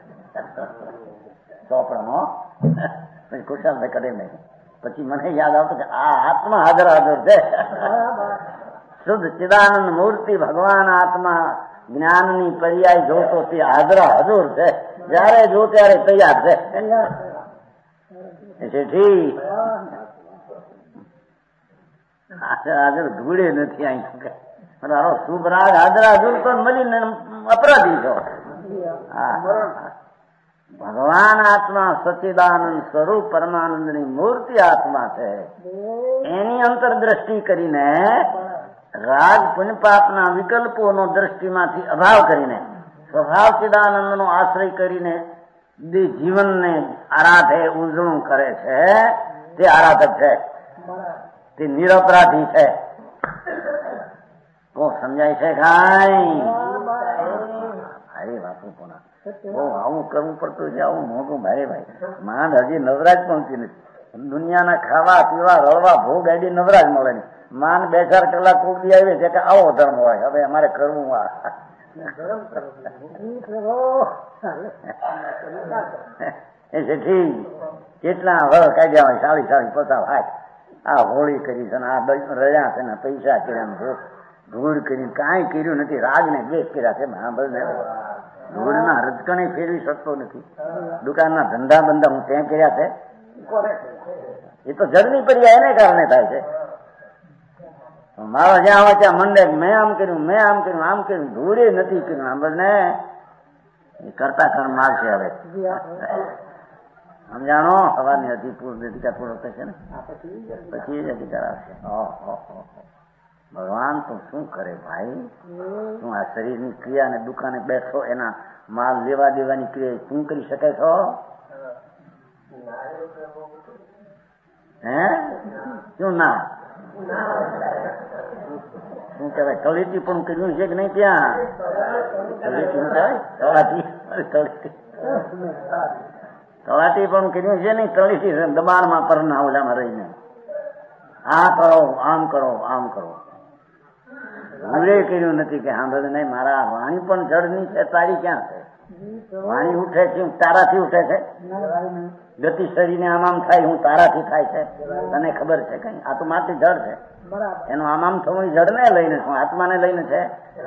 ચોપડામાં પછી ખુશાલભાઈ કરે નહીં પછી મને યાદ આવતું કે આ આત્મા હાજરા હજુર છે શુદ્ધ ચિદાનંદ મૂર્તિ ભગવાન આત્મા જ્ઞાનની પર્યાય જોતો તે હાજરા હજુર છે જયારે જો ત્યારે તૈયાર છે ઠીક હાજર ધૂળે નથી અહીં શુભ રાગ હાજરા હજુર તો મળીને અપરાધી છો. ભગવાન આત્મા સચ્ચિદાનંદ સ્વરૂપ પરમાનંદની મૂર્તિ આત્મા છે એની અંતરદ્રષ્ટિ કરીને રાગ પુણ્યપાપના વિકલ્પોનો દ્રષ્ટિમાંથી અભાવ કરીને સ્વભાવ ચિદાનંદ નો આશ્રય કરીને જીવનને આરાધે ઉજળું કરે છે તે આરાધક છે તે નિરપરાધી છે. કો સમજાય છે કાંઈ ભારે વાપરું પણ બહુ આવું કરવું પડતું છે આવું મોંઘું ભારે ભાઈ માંડ હજી નવરાજ પહોંચી નથી દુનિયાના ખાવા પીવા રળવા ભોગ આડી નવરાજ મળે નહીં માન બે ચાર કલાક કોકડી આવી છે કે આવો ધર્મ હોય હવે અમારે કરવું આ એ છે ઠીક કેટલા વર કાઢ્યા હોય સાડી સાડી પચાસ હાથ આ હોળી કરી છે ને આ રજા છે ને પૈસા કર્યા ધૂળ કરી કાંઈ કર્યું નથી રાગ ને દ્વેષ કર્યા છે ધૂળના રજકણે ફેરવી શકતો નથી દુકાનના ધંધા બંધા હું ત્યાં કર્યા છે એ તો જળની પર્યા એને કારણે થાય છે. મારો જ્યાં આવે ત્યાં મંડે મેં આમ કર્યું મેં આમ કર્યું આમ કર્યું ધૂળે નથી કર્યું આમ બને એ કરતા કર્મ આવશે હવે સમજાણો સવારની અધિપૂર અધિકાર પૂરો થશે ને પછી જ અધિકાર આવશે. ભગવાન તો શું કરે ભાઈ શું આ શરીરની ક્રિયા ને દુકાને બેઠો એના માલ લેવા દેવાની ક્રિયા શું કરી શકે છો હે શું ના શું કહેવાય કળીથી પણ કર્યું છે કે નહીં ત્યાં કળીથી શું કહેવાય કળાથી તળાટી પણ કીધું છે ને, તળીથી દબાણમાં પરના ઓલામાં રહીને આ કરો, આમ કરો, આમ કરો. ભૂલે કર્યું નથી કે સાંભળે નહીં, મારા વાણી પણ જળની છે, તારી ક્યાં છે? વાણી ઉઠે છે, તારાથી ઉઠે છે. ગતિ શરીરને આમ આમ થાય, હું તારાથી થાય છે. તને ખબર છે કઈ? આ તો માટી જળ છે. એનું આમ આમ થવું જળ ને લઈને શું આત્માને લઈને છે?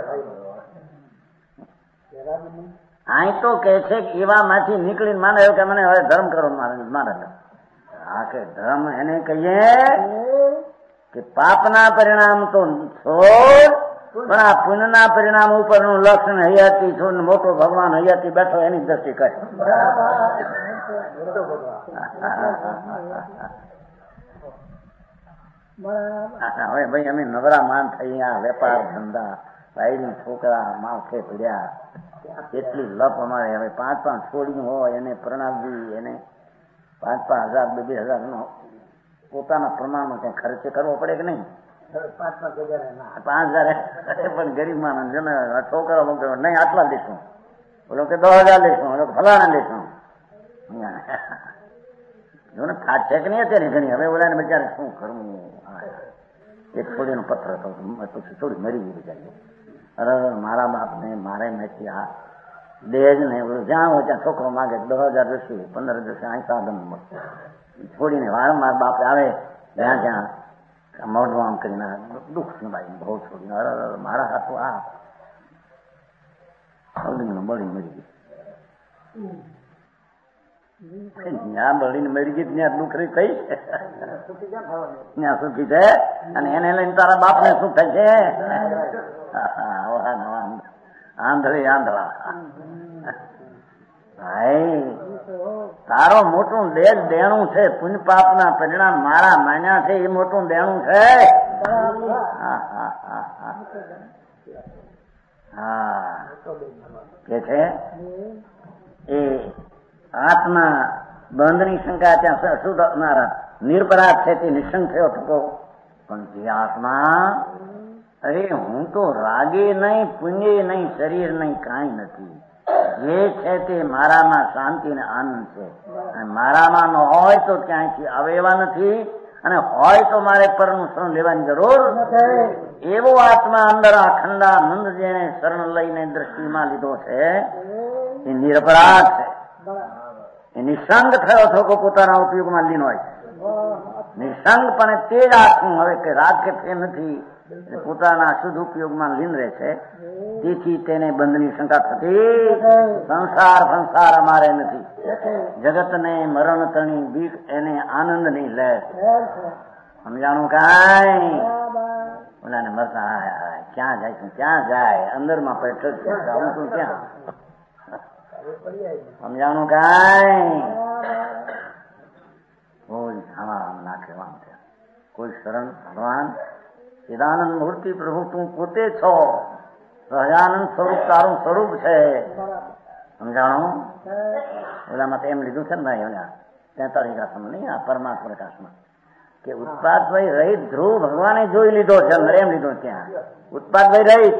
અહીં તો કે છે કે એવા માંથી નીકળીને માને એવું કે મને હવે ધર્મ કરો મારે મારે આ કે ધર્મ એને કહીએ કે પાપના પરિણામ તો છોડ, પણ આ પુણ્યના પરિણામ ઉપરનું લક્ષણ હયાતી છોડ મોટો ભગવાન હયાતી બેઠો એની દ્રષ્ટિ કહે. હવે ભાઈ અમે નવરા માન થઈ, આ વેપાર ધંધા, ભાઈ છોકરા માથે પડ્યા, એટલી લપ અમારે. હવે પાંચ પાંચ છોડ્યું હોય એને પ્રણાવવી, એને પાંચ પાંચ હજાર બે બે હજાર નો પોતાના પ્રમાણમાં ક્યાં ખર્ચે કરવો પડે કે નહીં? પાંચ પાંચ હજાર પાંચ હજાર પણ ગરીબ માણસ છે ને, છોકરો મોકલ્યો નહીં આટલા લઈશું, બોલો કે દસ હજાર લઈશું, બોલો ફલાણા લઈશું. જો ને થાક છે કે નહીં અત્યારે ઘણી. હવે ઓલાને બિચારે શું કરવું? એક છોડીનો પત્ર પછી થોડી મરી ગઈ બિચારી. અરે મારા બાપ ને મારે નથી આ દેજ ને જ્યાં હોય ત્યાં છોકરો માગે દસ હજાર દસી પંદર દિવસે અહીં સાધન મળશે. છોડીને વારંવાર બાપ આવે જ્યાં જ્યાં મોઢું આમ કરીને દુઃખ સુનાય બહુ છોડીને. અરે મારા હાથું આ બળી મરી ગઈ. જ્યાં બળીને મરી ગઈ ત્યાં દુખરી થઈ ત્યાં સુખી છે, અને એને લઈને તારા બાપ ને સુખ થાય છે. આંધળી આંધળા ભાઈ, તારો મોટું દેજ દેણું છે. પુણ્ય પાપ ના પરિણામ મારા માન્યા છે એ મોટું દેણું છે. હા કે છે એ આત્મા બંધની શંકા ત્યાં શુદ્ધ નિરપરાધ છે તે નિશંક થયો થતો. પણ જે આત્મા અરે હું તો રાગે નહીં, પુણ્ય નહીં, શરીર નહીં, કાંઈ નથી. જે છે તે મારામાં શાંતિ અને આનંદ છે. અને મારામાં ન હોય તો ક્યાંયથી આવે એવા નથી, અને હોય તો મારે પરનું શરણ લેવાની જરૂર એવો આત્મા અંદર અખંડાનંદ જેને શરણ લઈને દ્રષ્ટિમાં લીધો છે એ નિરપરાધ છે. એ નિસંગ થયો હતો કે પોતાના ઉપયોગમાં લીન હોય છે. નિસંગપણે તે જ આત્મા હવે કે રાગ કે ફે નથી, પોતાના શુદ્ધ ઉપયોગમાં લીન રહે છે. તેથી તેને બંધની શંકા થતી. સંસાર સંસાર અમારે નથી, જગતને મરણ તણી બીક એને આનંદ નહીં લે. સમજાણું કાંઈ? ઓલાને મરતા હાય ક્યાં જાય છે, ક્યાં જાય? અંદરમાં પેઠ જ હું તું ક્યાં? સમજાણું કાંઈ? કોઈ આમ નાખે આમ ત્યાં કોઈ શરણ ભગવાન ચિદાનંદ મૂર્તિ પ્રભુ તું પોતે છો. સહજાનંદ સ્વરૂપ તારું સ્વરૂપ છે. સમજાણું? ઓલામાં તો એમ લીધું છે ને ભાઈ તેતાલીસ આસમાં નહીં, આ પરમાત્મા પ્રકાશમાં કે ઉત્પાદ ભાઈ રહિત ધ્રુવ ભગવાને જોઈ લીધો છે. અંદર એમ લીધો ત્યાં ઉત્પાદ ભાઈ રહિત.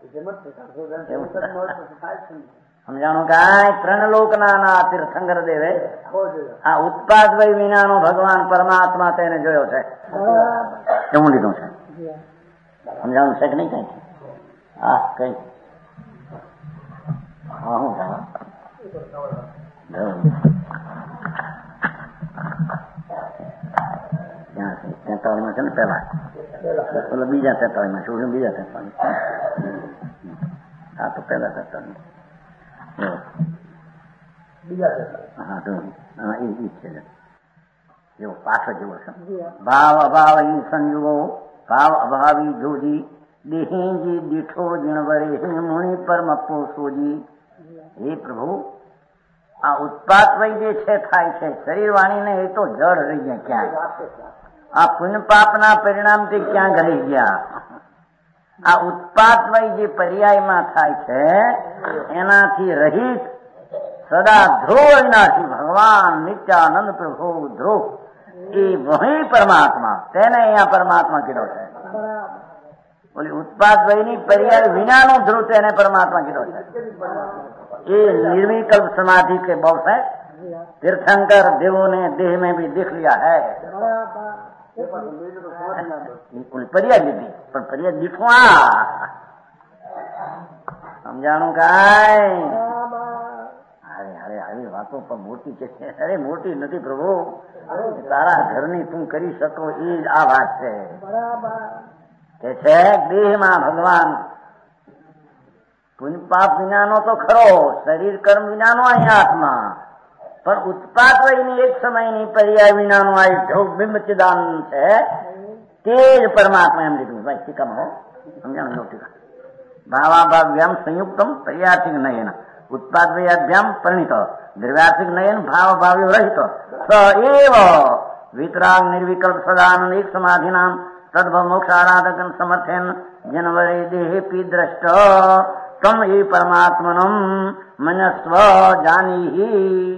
સમજાણું કાંઈ? ત્રણ લોકના ના તીર્થંકર દેવે આ ઉત્પાદ ભાઈ વિનાનો ભગવાન પરમાત્મા તેને જોયો છે એવું લીધું છે. સમજાણું છે કે નહીં? કઈ હા કઈ હા હું તેતાલીસ માં છે ને પેલા પેલા બીજા તેતાલીસ માં શું બીજા તેતાલીસ હા તો પેલા તેતાલીસ હા તો એ છે એવો પાછો જેવો છે. ભાવ અભાવ ઈ સંજોગો ભાવ અભાવી જોજી દેહીજી દીઠો જીણવરે મુનિ પરમ આપો સોજી. હે પ્રભુ આ ઉત્પાદ વય જે છે થાય છે શરીર વાણીને એ તો જડ રહી ગયા. ક્યાં આ પુણ્ય પાપના પરિણામથી ક્યાં રહી ગયા? આ ઉત્પાદ વય જે પર્યાયમાં થાય છે એનાથી રહિત સદા ધ્રુવ એનાથી ભગવાન નિત્યાનંદ પ્રભુ ધ્રુવ એ વહી પરમાત્મા, તેને અહીંયા પરમાત્મા કીધો છે. બોલી ઉત્પાદ વયની પર્યાય વિનાનો ધ્રુવ તેને પરમાત્મા કીધો છે. એ નિર્વિકલ્પ સમાધિ કે બહુ છે तीर्थंकर देवों ने देह में भी देख लिया है परिया दीदी पर परिया दीठवा समझाणु काय अरे अरे આવી વાતો પણ મોટી કે છે અરે મોટી નથી પ્રભુ તારા ઘરની તું કરી શકો એ જ આ વાત છે કે છે દેહમાં ભગવાન પુણ્ય પાપ વિનાનો તો ખરો શરીર કર્મ વિનાનો અહીંયા આત્મા પણ ઉત્પાદ વયની એક સમયની પર્યાય વિનાનું આ જો બિંબ ચિદાનંદ છે તે જ પરમાત્મા એમ લીધું ભાઈ ટીકામાં હો સમજાણું જો ટીકા ભાવાભાવ્યામ સંયુક્તમ પર્યાર્થિક નયન ઉત્પાદ વયાભ્યામ પરિણીત દ્રવ્યાર્થિક નયન ભાવ ભાવ્યો રહિત સ એવ વિતરાગ નિર્વિકલ્પ સદાનંદ એક સમાધિનામ તદ્ભવ મોક્ષ આરાધકન સમર્થન જનવરે દેહેપી દ્રષ્ટ તમ એ પરમાત્મનમ મનસ્વ જાનીહી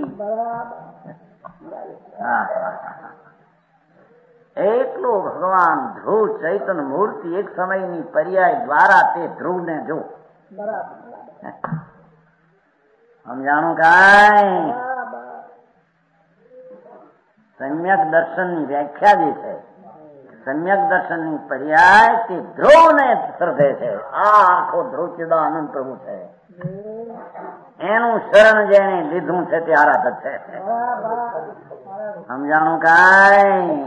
એકલો ભગવાન ધ્રુવ ચૈતન મૂર્તિ એક સમયની પર્યાય દ્વારા તે ધ્રુવને જો સમજાણું કાંઈ સમ્યક દર્શનની વ્યાખ્યા જે છે સમ્યક દર્શનની પર્યાય તે ધ્રુવને શ્રદ્ધે છે આ આખો ધ્રુવ ચિદાનંદ પ્રભુ છે એનું શરણ જેને લીધું છે તે આરાધક છે સમજાણું કાંઈ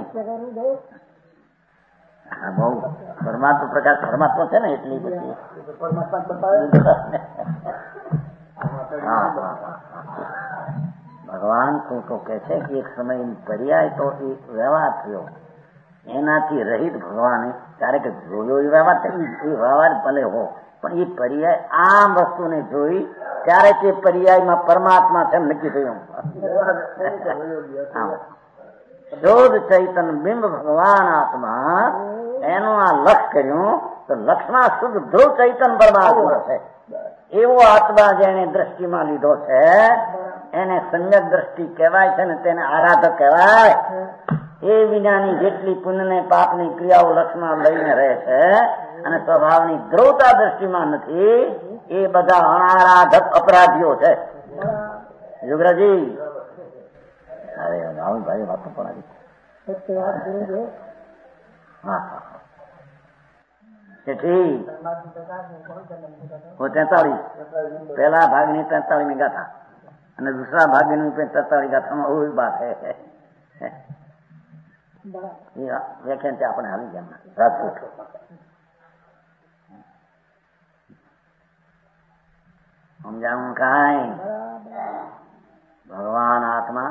બહુ પરમાત્મા પ્રકાશ પરમાત્મા છે ને એટલી બધી ભગવાન તું તો કે છે કે એક સમયની પર્યાય તો એ વ્યવહાર થયો એનાથી રહિત ભગવાને ક્યારેક જોયો એ વ્યવહાર એ વ્યવહાર ભલે હો પણ એ પર્યાય આમ વસ્તુને જોઈ ત્યારે તે પર્યાયમાં પરમાત્મા છે નક્કી થયું શોધ ચૈતન બિંબ ભગવાન આત્મા એનું આ લક્ષ કર્યું તો લક્ષમાં શુદ્ધ ધ્રુવ ચૈતન પરમાત્મા છે એવો આત્મા જેને દ્રષ્ટિમાં લીધો છે એને સમ્યક દ્રષ્ટિ કહેવાય છે ને તેને આરાધક કહેવાય એ વિનાની જેટલી પુણ્ય ને પાપની ક્રિયાઓ લક્ષમાં લઈને રહે છે અને સ્વભાવની ધ્રુવતા દ્રષ્ટિમાં નથી એ બધા અનારાધક અપરાધીઓ છે યુગરાજી અરે રાહુલભાઈ વાતો પણ આવી હા હા તેથી તેતાળીસ પહેલા ભાગની તેતાળીસમી ગાથા અને દૂસરા ભાગની તેતાળીસ ગાથામાં ઓવી બાત હે વ્યાખ્યાન છે આપણે હાલી ગયા રાજકોટ સમજાવું કાંઈ ભગવાન આત્મા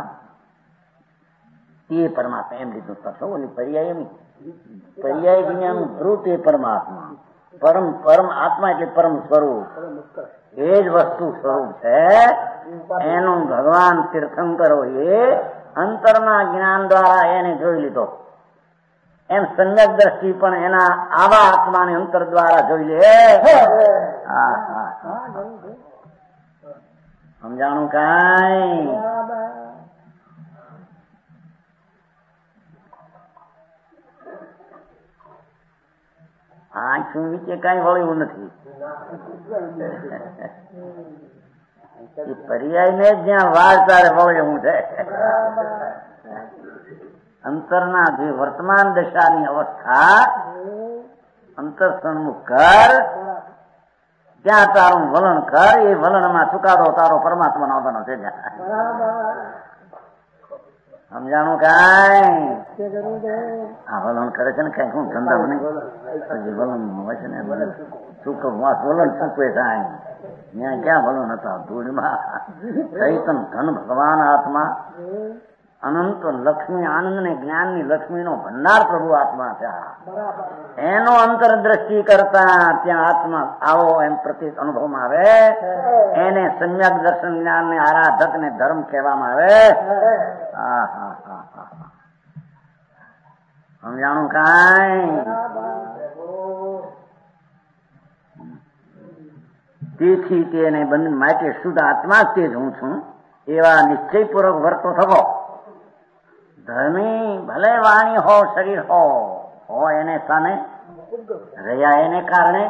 તે પરમાત્મા એમ લીધું થશો ઓલી પર્યાય એમ પર્યાય વિનાનું ધ્રુવ તે પરમાત્મા પરમ પરમ આત્મા એટલે પરમ સ્વરૂપ એ જ વસ્તુ સ્વરૂપ છે એનું ભગવાન તીર્થંકરો એ અંતરના જ્ઞાન દ્વારા એને જોઈ લીધો એમ સમ્યક દ્રષ્ટિ પણ એના આવા આત્માને અંતર દ્વારા જોઈ લે હા હા સમજાણું કાંઈ આંખું નીચે કઈ વળ્યું નથી એ પર્યાય ને જ્યાં વાર તારે વળ્યું છે અંતરના જે વર્તમાન દશાની અવસ્થા અંતર સન્મુખ કર ત્યાં તારું વલણ કર એ વલણમાં ચુકાદો તારો પરમાત્માનો આવવાનો છે સમજાણું કાંઈ આ વલણ કરે છે ને કઈ શું ધંધા મને હજી વલણ હોય છે ને ચૂકવ વલણ ચૂકવે થાય ત્યાં ક્યાં વલણ હતા ધૂળમાં ચૈતન ધન ભગવાન આત્મા અનંત લક્ષ્મી આનંદ ને જ્ઞાન ની લક્ષ્મી નો ભંડાર પ્રભુ આત્મા છે એનો અંતર દ્રષ્ટિ કરતા ત્યાં આત્મા આવો એમ પ્રતીક અનુભવમાં આવે એને સમ્યક દર્શન જ્ઞાન ને આરાધક ને ધર્મ કહેવામાં આવે હા હા હા હા સમજાણું કાંઈ તેથી તેને બંધ માટે શુદ્ધ આત્મા તે જ હું છું એવા નિશ્ચયપૂર્વક વર્તો થવો ધર્મી ભલે વાણી હો શરીર હો હો એને સામે રહ્યા એને કારણે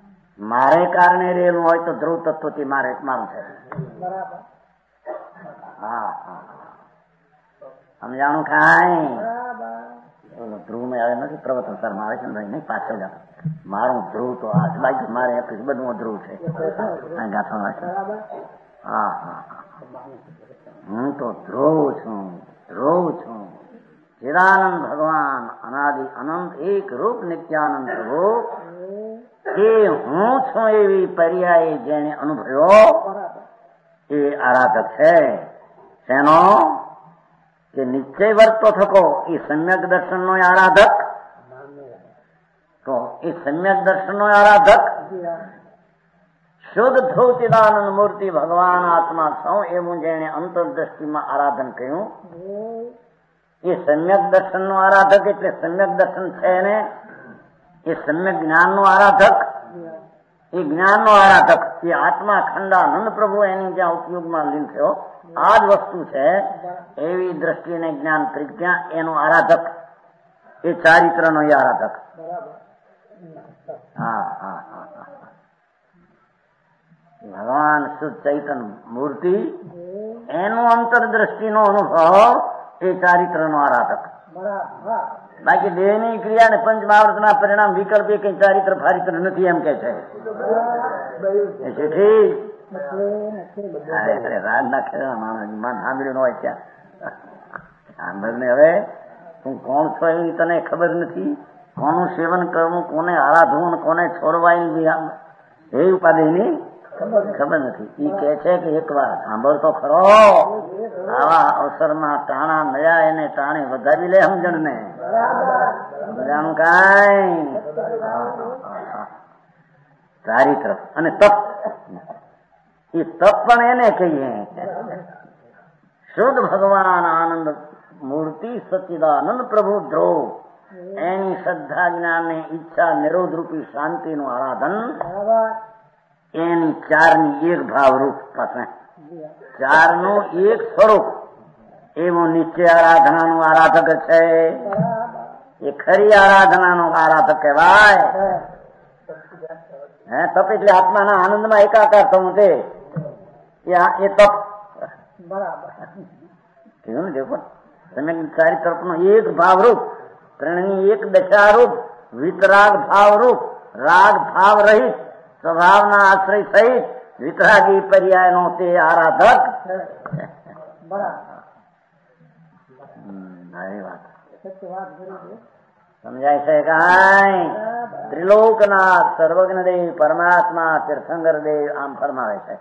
મારે કારણે રહેલું હોય તો ધ્રુવ તત્વથી મારે મારું છે હા હા સમજાણું કાંઈ ધ્રુવ મેં આવે નથી પ્રવચન સરમાં આવે છે ને નહીં પાછળ મારું ધ્રુવ તો આ બાકી મારે બધું ધ્રુવ છે ગાંઠવા છે. હા હા હું તો ધ્રુવ છું, ધ્રુવ છું. ચિદાનંદ ભગવાન અનાદિ અનંત એક રૂપ નિત્યાનંદ પ્રભુ એ હું છું એવી પર્યાય જેને અનુભવ્યો એ આરાધક છે. શેનો? કે નિશ્ચય વર્તો થકો એ સમ્યક દર્શન નો આરાધક. તો એ સમ્યક દર્શન નો આરાધક શુદ્ધ ધ્રુવ ચિદાનંદ મૂર્તિ ભગવાન આત્મા છું એવું જેને અંતરદ્રષ્ટિમાં આરાધન કહ્યું એ સમ્યક દર્શન નો આરાધક. એટલે સમ્યક દર્શન છે ને એ સમ્યક જ્ઞાન નો આરાધક. એ જ્ઞાન નો આરાધક એ આત્મા ખંડાનંદ પ્રભુ એની જ્યાં ઉપયોગમાં લીન થયો આ જ વસ્તુ છે એવી દ્રષ્ટિને જ્ઞાન પ્રજ્ઞા એનો આરાધક એ ચારિત્ર નો આરાધક. હા હા હા ભગવાન શુદ્ધ ચૈતન્ય મૂર્તિ એનો અંતરદ્રષ્ટિનો અનુભવ એ ચારિત્ર નો આરાધક. બાકી દેહની ક્રિયા ને પંચમહાવૃતના પરિણામ વિકલ્પ એ કઈ ચારિત્ર ફારિત્ર નથી એમ કે છે. રાજ ના ખેડા માણસ સાંભળ્યું ન હોય ત્યાં સાંભળને હવે તું કોણ છો એવી તને ખબર નથી. કોનું સેવન કરવું, કોને આરાધવું, કોને છોડવાય એ ઉપાધિની ખબર નથી. એ કે છે કે એક વાર સાંભળતો ખરો આવા અવસરમાં ટાણા મળ્યા એને ટાણે વધારી લે સમજણ ને સમજાણું કાંઈ. ચારિત્ર અને તપ એ તપ પણ એને કહીએ. શુદ્ધ ભગવાન આનંદ મૂર્તિ સચ્ચિદાનંદ પ્રભુ ધ્રુવ એની શ્રદ્ધા જ્ઞાન ની ઈચ્છા નિરોધ રૂપી શાંતિ નું આરાધન એની ચારની એક ભાવ રૂપ પાસે ચાર નું એક સ્વરૂપ એવું નિશ્ચય આરાધના નું આરાધક છે. એ ખરી આરાધના નું આરાધક કહેવાય. હે તપ એટલે આત્માના આનંદમાં એકાકાર થવું તે એ તપ કીધું ને દેખો તમે ચારી તરફ નો એક ભાવ રૂપ ત્રણની એક દશા રૂપ વિતરાગ ભાવ રૂપ રાગ ભાવ રહિત સ્વભાવના આશ્રય સહિત વિતરાગી પર્યાય નો તે આરાધક. વાત સમજાય છે કાંઈ? ત્રિલોકનાથ સર્વજ્ઞ દેવ પરમાત્મા તીર્થંકર દેવ આમ ફરમાવે છે.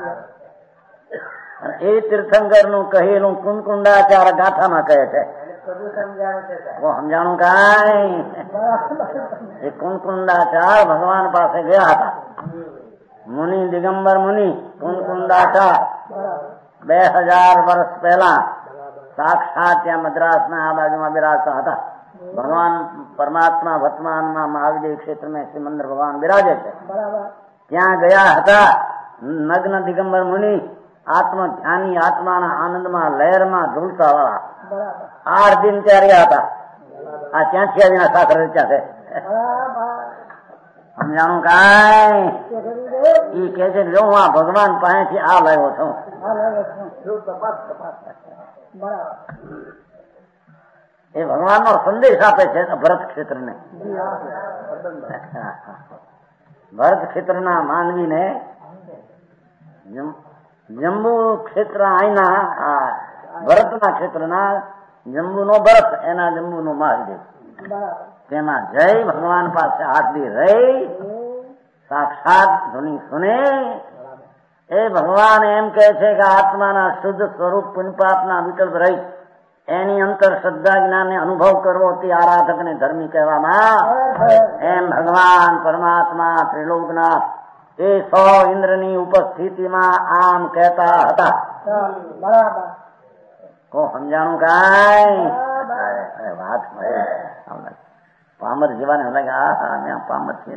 અને એ તીર્થંકર નું કહેલું કુંડકુંડાચાર ગાથામાં કહે છે. સમજાણું કાંઈ? એ કુંડકુંડાચાર ભગવાન પાસે ગયા હતા. મુનિ દિગંબર મુનિ કુંડકુંડાચાર બે હજાર વર્ષ પહેલા સાક્ષાત ત્યાં મદ્રાસના આ બાજુમાં બિરાજતા હતા. ભગવાન પરમાત્મા વર્તમાનમાં મહાવિદેવ ક્ષેત્રમાં શ્રી મંદિર ભગવાન બિરાજે છે. ત્યાં ગયા હતા નગ્ન દિગંબર મુનિ આત્મ ધ્યાની આત્માના આનંદમાં લહેરમાં ઝૂલતા વાળા આઠ દિન ત્યાં રહ્યા હતા. આ ત્યાંથી આવીને સાકર રચ્યા છે. સમજાણું કાંઈ? એ કે છે જો હું આ ભગવાન પાસેથી આ લાવ્યો છું. એ ભગવાન નો સંદેશ આપે છે ભરત ક્ષેત્ર ને. ભરત ક્ષેત્રના માનવીને જંબુ ક્ષેત્ર અહીંના ભરતના ક્ષેત્રના જંબુ નો ભરત એના જંબુ નો મહાદેવ તેમાં જય ભગવાન પાસે હાથડી રહી સાક્ષાત ધુની સુને એ ભગવાન એમ કહે છે કે આત્માના શુદ્ધ સ્વરૂપ પુણ્યપાપના વિકલ્પ રહી એની અંતર શ્રદ્ધા જ્ઞાન ને અનુભવ કરવો તે આરાધક ને ધર્મી કહેવામાં. એમ ભગવાન પરમાત્મા ત્રિલોકનાથ એ સો ઇન્દ્રની ઉપસ્થિતિમાં આમ કહેતા હતા. કો સમજાણું કાંઈ? વાત પામર જેવાને લાગે આ પામર છે.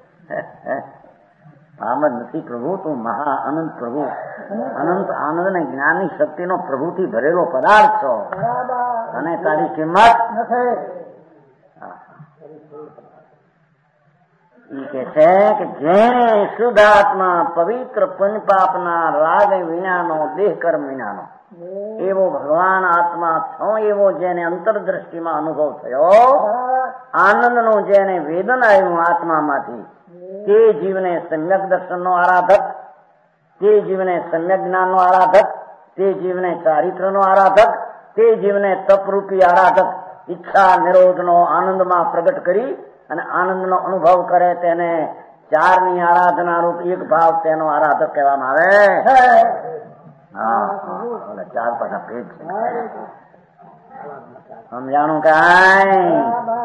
પામર નથી પ્રભુ, તું મહા અનંત પ્રભુ અનંત આનંદ ને જ્ઞાનની શક્તિનો પ્રભુથી ભરેલો પદાર્થ છો. અને તારી કિંમત એ કે છે કે જેને શુદ્ધાત્મા પવિત્ર પુણ્યપાપના રાગ વિનાનો દેહ કર્મ વિનાનો એવો ભગવાન આત્મા છો એવો જેને અંતરદ્રષ્ટિમાં અનુભવ થયો, આનંદનું જેને વેદન આવ્યું આત્મામાંથી, તે જીવને સમ્યક દર્શનનો આરાધક, તે જીવને સમ્યક જ્ઞાનનો આરાધક, તે જીવને ચારિત્રનો આરાધક, તે જીવને તપરૂપી આરાધક ઈચ્છા નિરોધનો આનંદમાં પ્રગટ કરી અને આનંદનો અનુભવ કરે તેને ચારની આરાધના રૂપ એક ભાવ તેનો આરાધક કહેવામાં આવે. હા ચાર પાછા પેજ છે. સમજાણું કાંઈ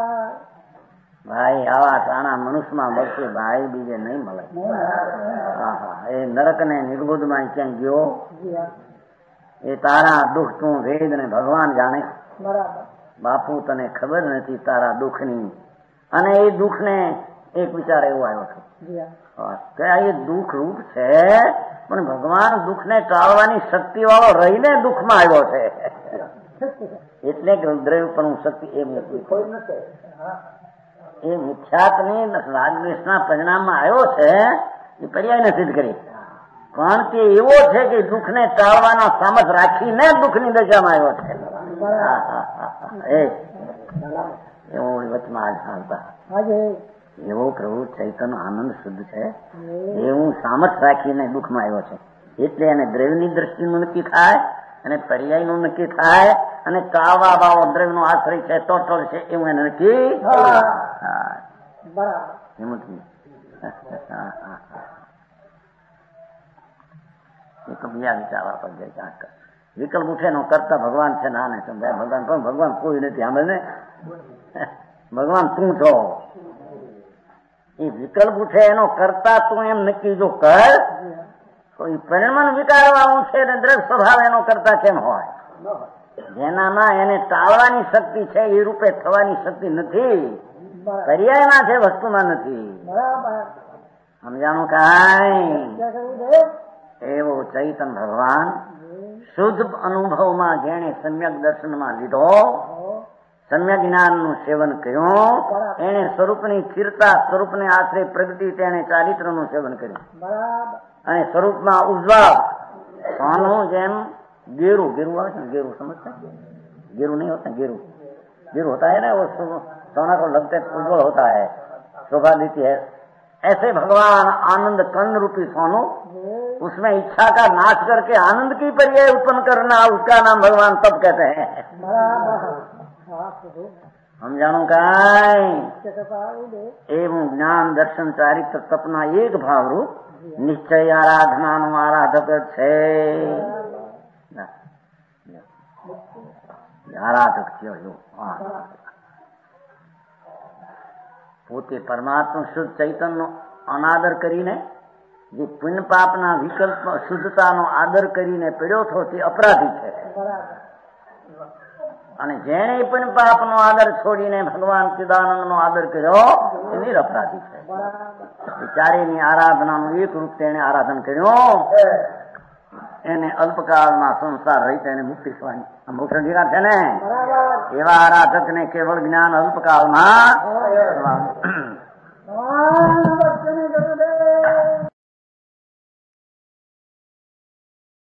ભાઈ? આવા ટાણા મનુષ્યમાં મળશે ભાઈ, બીજે નહીં મળે. હા હા એ નરક ને નિર્બુદ્ધમાં ક્યાંય ગયો? એ તારા દુઃખ તું વેદ ને ભગવાન જાણે. બાપુ તને ખબર નથી તારા દુઃખની. અને એ દુઃખ ને એક વિચાર એવો આવ્યો છે કે એ દુઃખ રૂપ છે, પણ ભગવાન દુઃખ ને ટાળવાની શક્તિ વાળો રહીને દુઃખમાં આવ્યો છે. એટલે કે દ્રવ્યપણું શક્તિ એ એ મિથ્યાત્વની રાગદ્વેષના પરિણામમાં આવ્યો છે. એ પર્યાયને સિદ્ધ કરી, પણ તે એવો છે કે દુઃખને ટાળવાના સામર્થ રાખીને દુઃખની દશામાં આવ્યો છે. એવો વચમાં આજ ચાલતા એવો પ્રભુ ચૈતન્ય આનંદ શુદ્ધ છે, એવું સામર્થ રાખીને દુઃખમાં આવ્યો છે. એટલે એને દ્રવ્યની દ્રષ્ટિનું નક્કી થાય અને પર્યાયનું નક્કી થાય અને કાવા બાવો દ્રવ્યનો આશ્રય છે ટોટલ છે એવું એને નક્કી એમ એ તો બીજા વિચારવા પર જાય. ક્યાંક વિકલ્પ ઉઠે નો કરતા ભગવાન છે ના ને સમજાય. ભગવાન પણ ભગવાન કોઈ નથી. આમ ને ભગવાન તું છો. એ વિકલ્પ ઉઠે એનો કરતા તું એમ નક્કી જો કર તો એ પરિણામ વિકારવાનું છે ને દ્રવ્ય સ્વભાવ એનો કરતા કેમ હોય? જેનામાં એને ટાળવાની શક્તિ છે એ રૂપે થવાની શક્તિ નથી, પર્યાયમાં છે, વસ્તુમાં નથી. સમજાણું કાંઈ? એવો ચૈતન ભગવાન શુદ્ધ અનુભવમાં જેને સમ્યક દર્શનમાં લીધો, સમ્યક જ્ઞાનનું સેવન કર્યું, એને સ્વરૂપની સ્થિરતા, સ્વરૂપને આશ્રય પ્રગતિ, તેને ચારિત્રનું સેવન કર્યું અને સ્વરૂપમાં ઉજ્જવળ સોનું જેમ गेरू गेरू આવે છે ને, गेरू समझते हैं? गेरू नहीं होता, गेरू गेरू होता है ना, वो सोना को लगते उज्जवल होता है, शोभा देती है. ऐसे भगवान आनंद कंद रूपी सोनू, उसमें इच्छा का नाश करके आनंद की पर्याय उत्पन्न करना, उसका नाम भगवान तप कहते हैं. हम जानो काई एवं ज्ञान दर्शन चारित्र तपना एक भाव रूप निश्चय आराधना नो आराधक છે. આરાધક થયો પોતે પરમાત્મા શુદ્ધ ચૈતન્યનો અનાદર કરીને, જે પુણ્ય પાપના વિકલ્પ શુદ્ધતાનો આદર કરીને પડ્યો થયો તે અપરાધી છે. અને જેણે પુણ્ય પાપનો આદર છોડીને ભગવાન ચિદાનંદનો આદર કર્યો એ નિરપરાધી છે. ચારેયની આરાધનાનું એક રૂપ તેને આરાધન કર્યું, એને અલ્પકાળમાં સંસાર રહી તેને મુક્તિ થવાની મોક્ષ અધિકાર છે ને. એવા આરાધક ને કેવળ જ્ઞાન અલ્પકાળમાં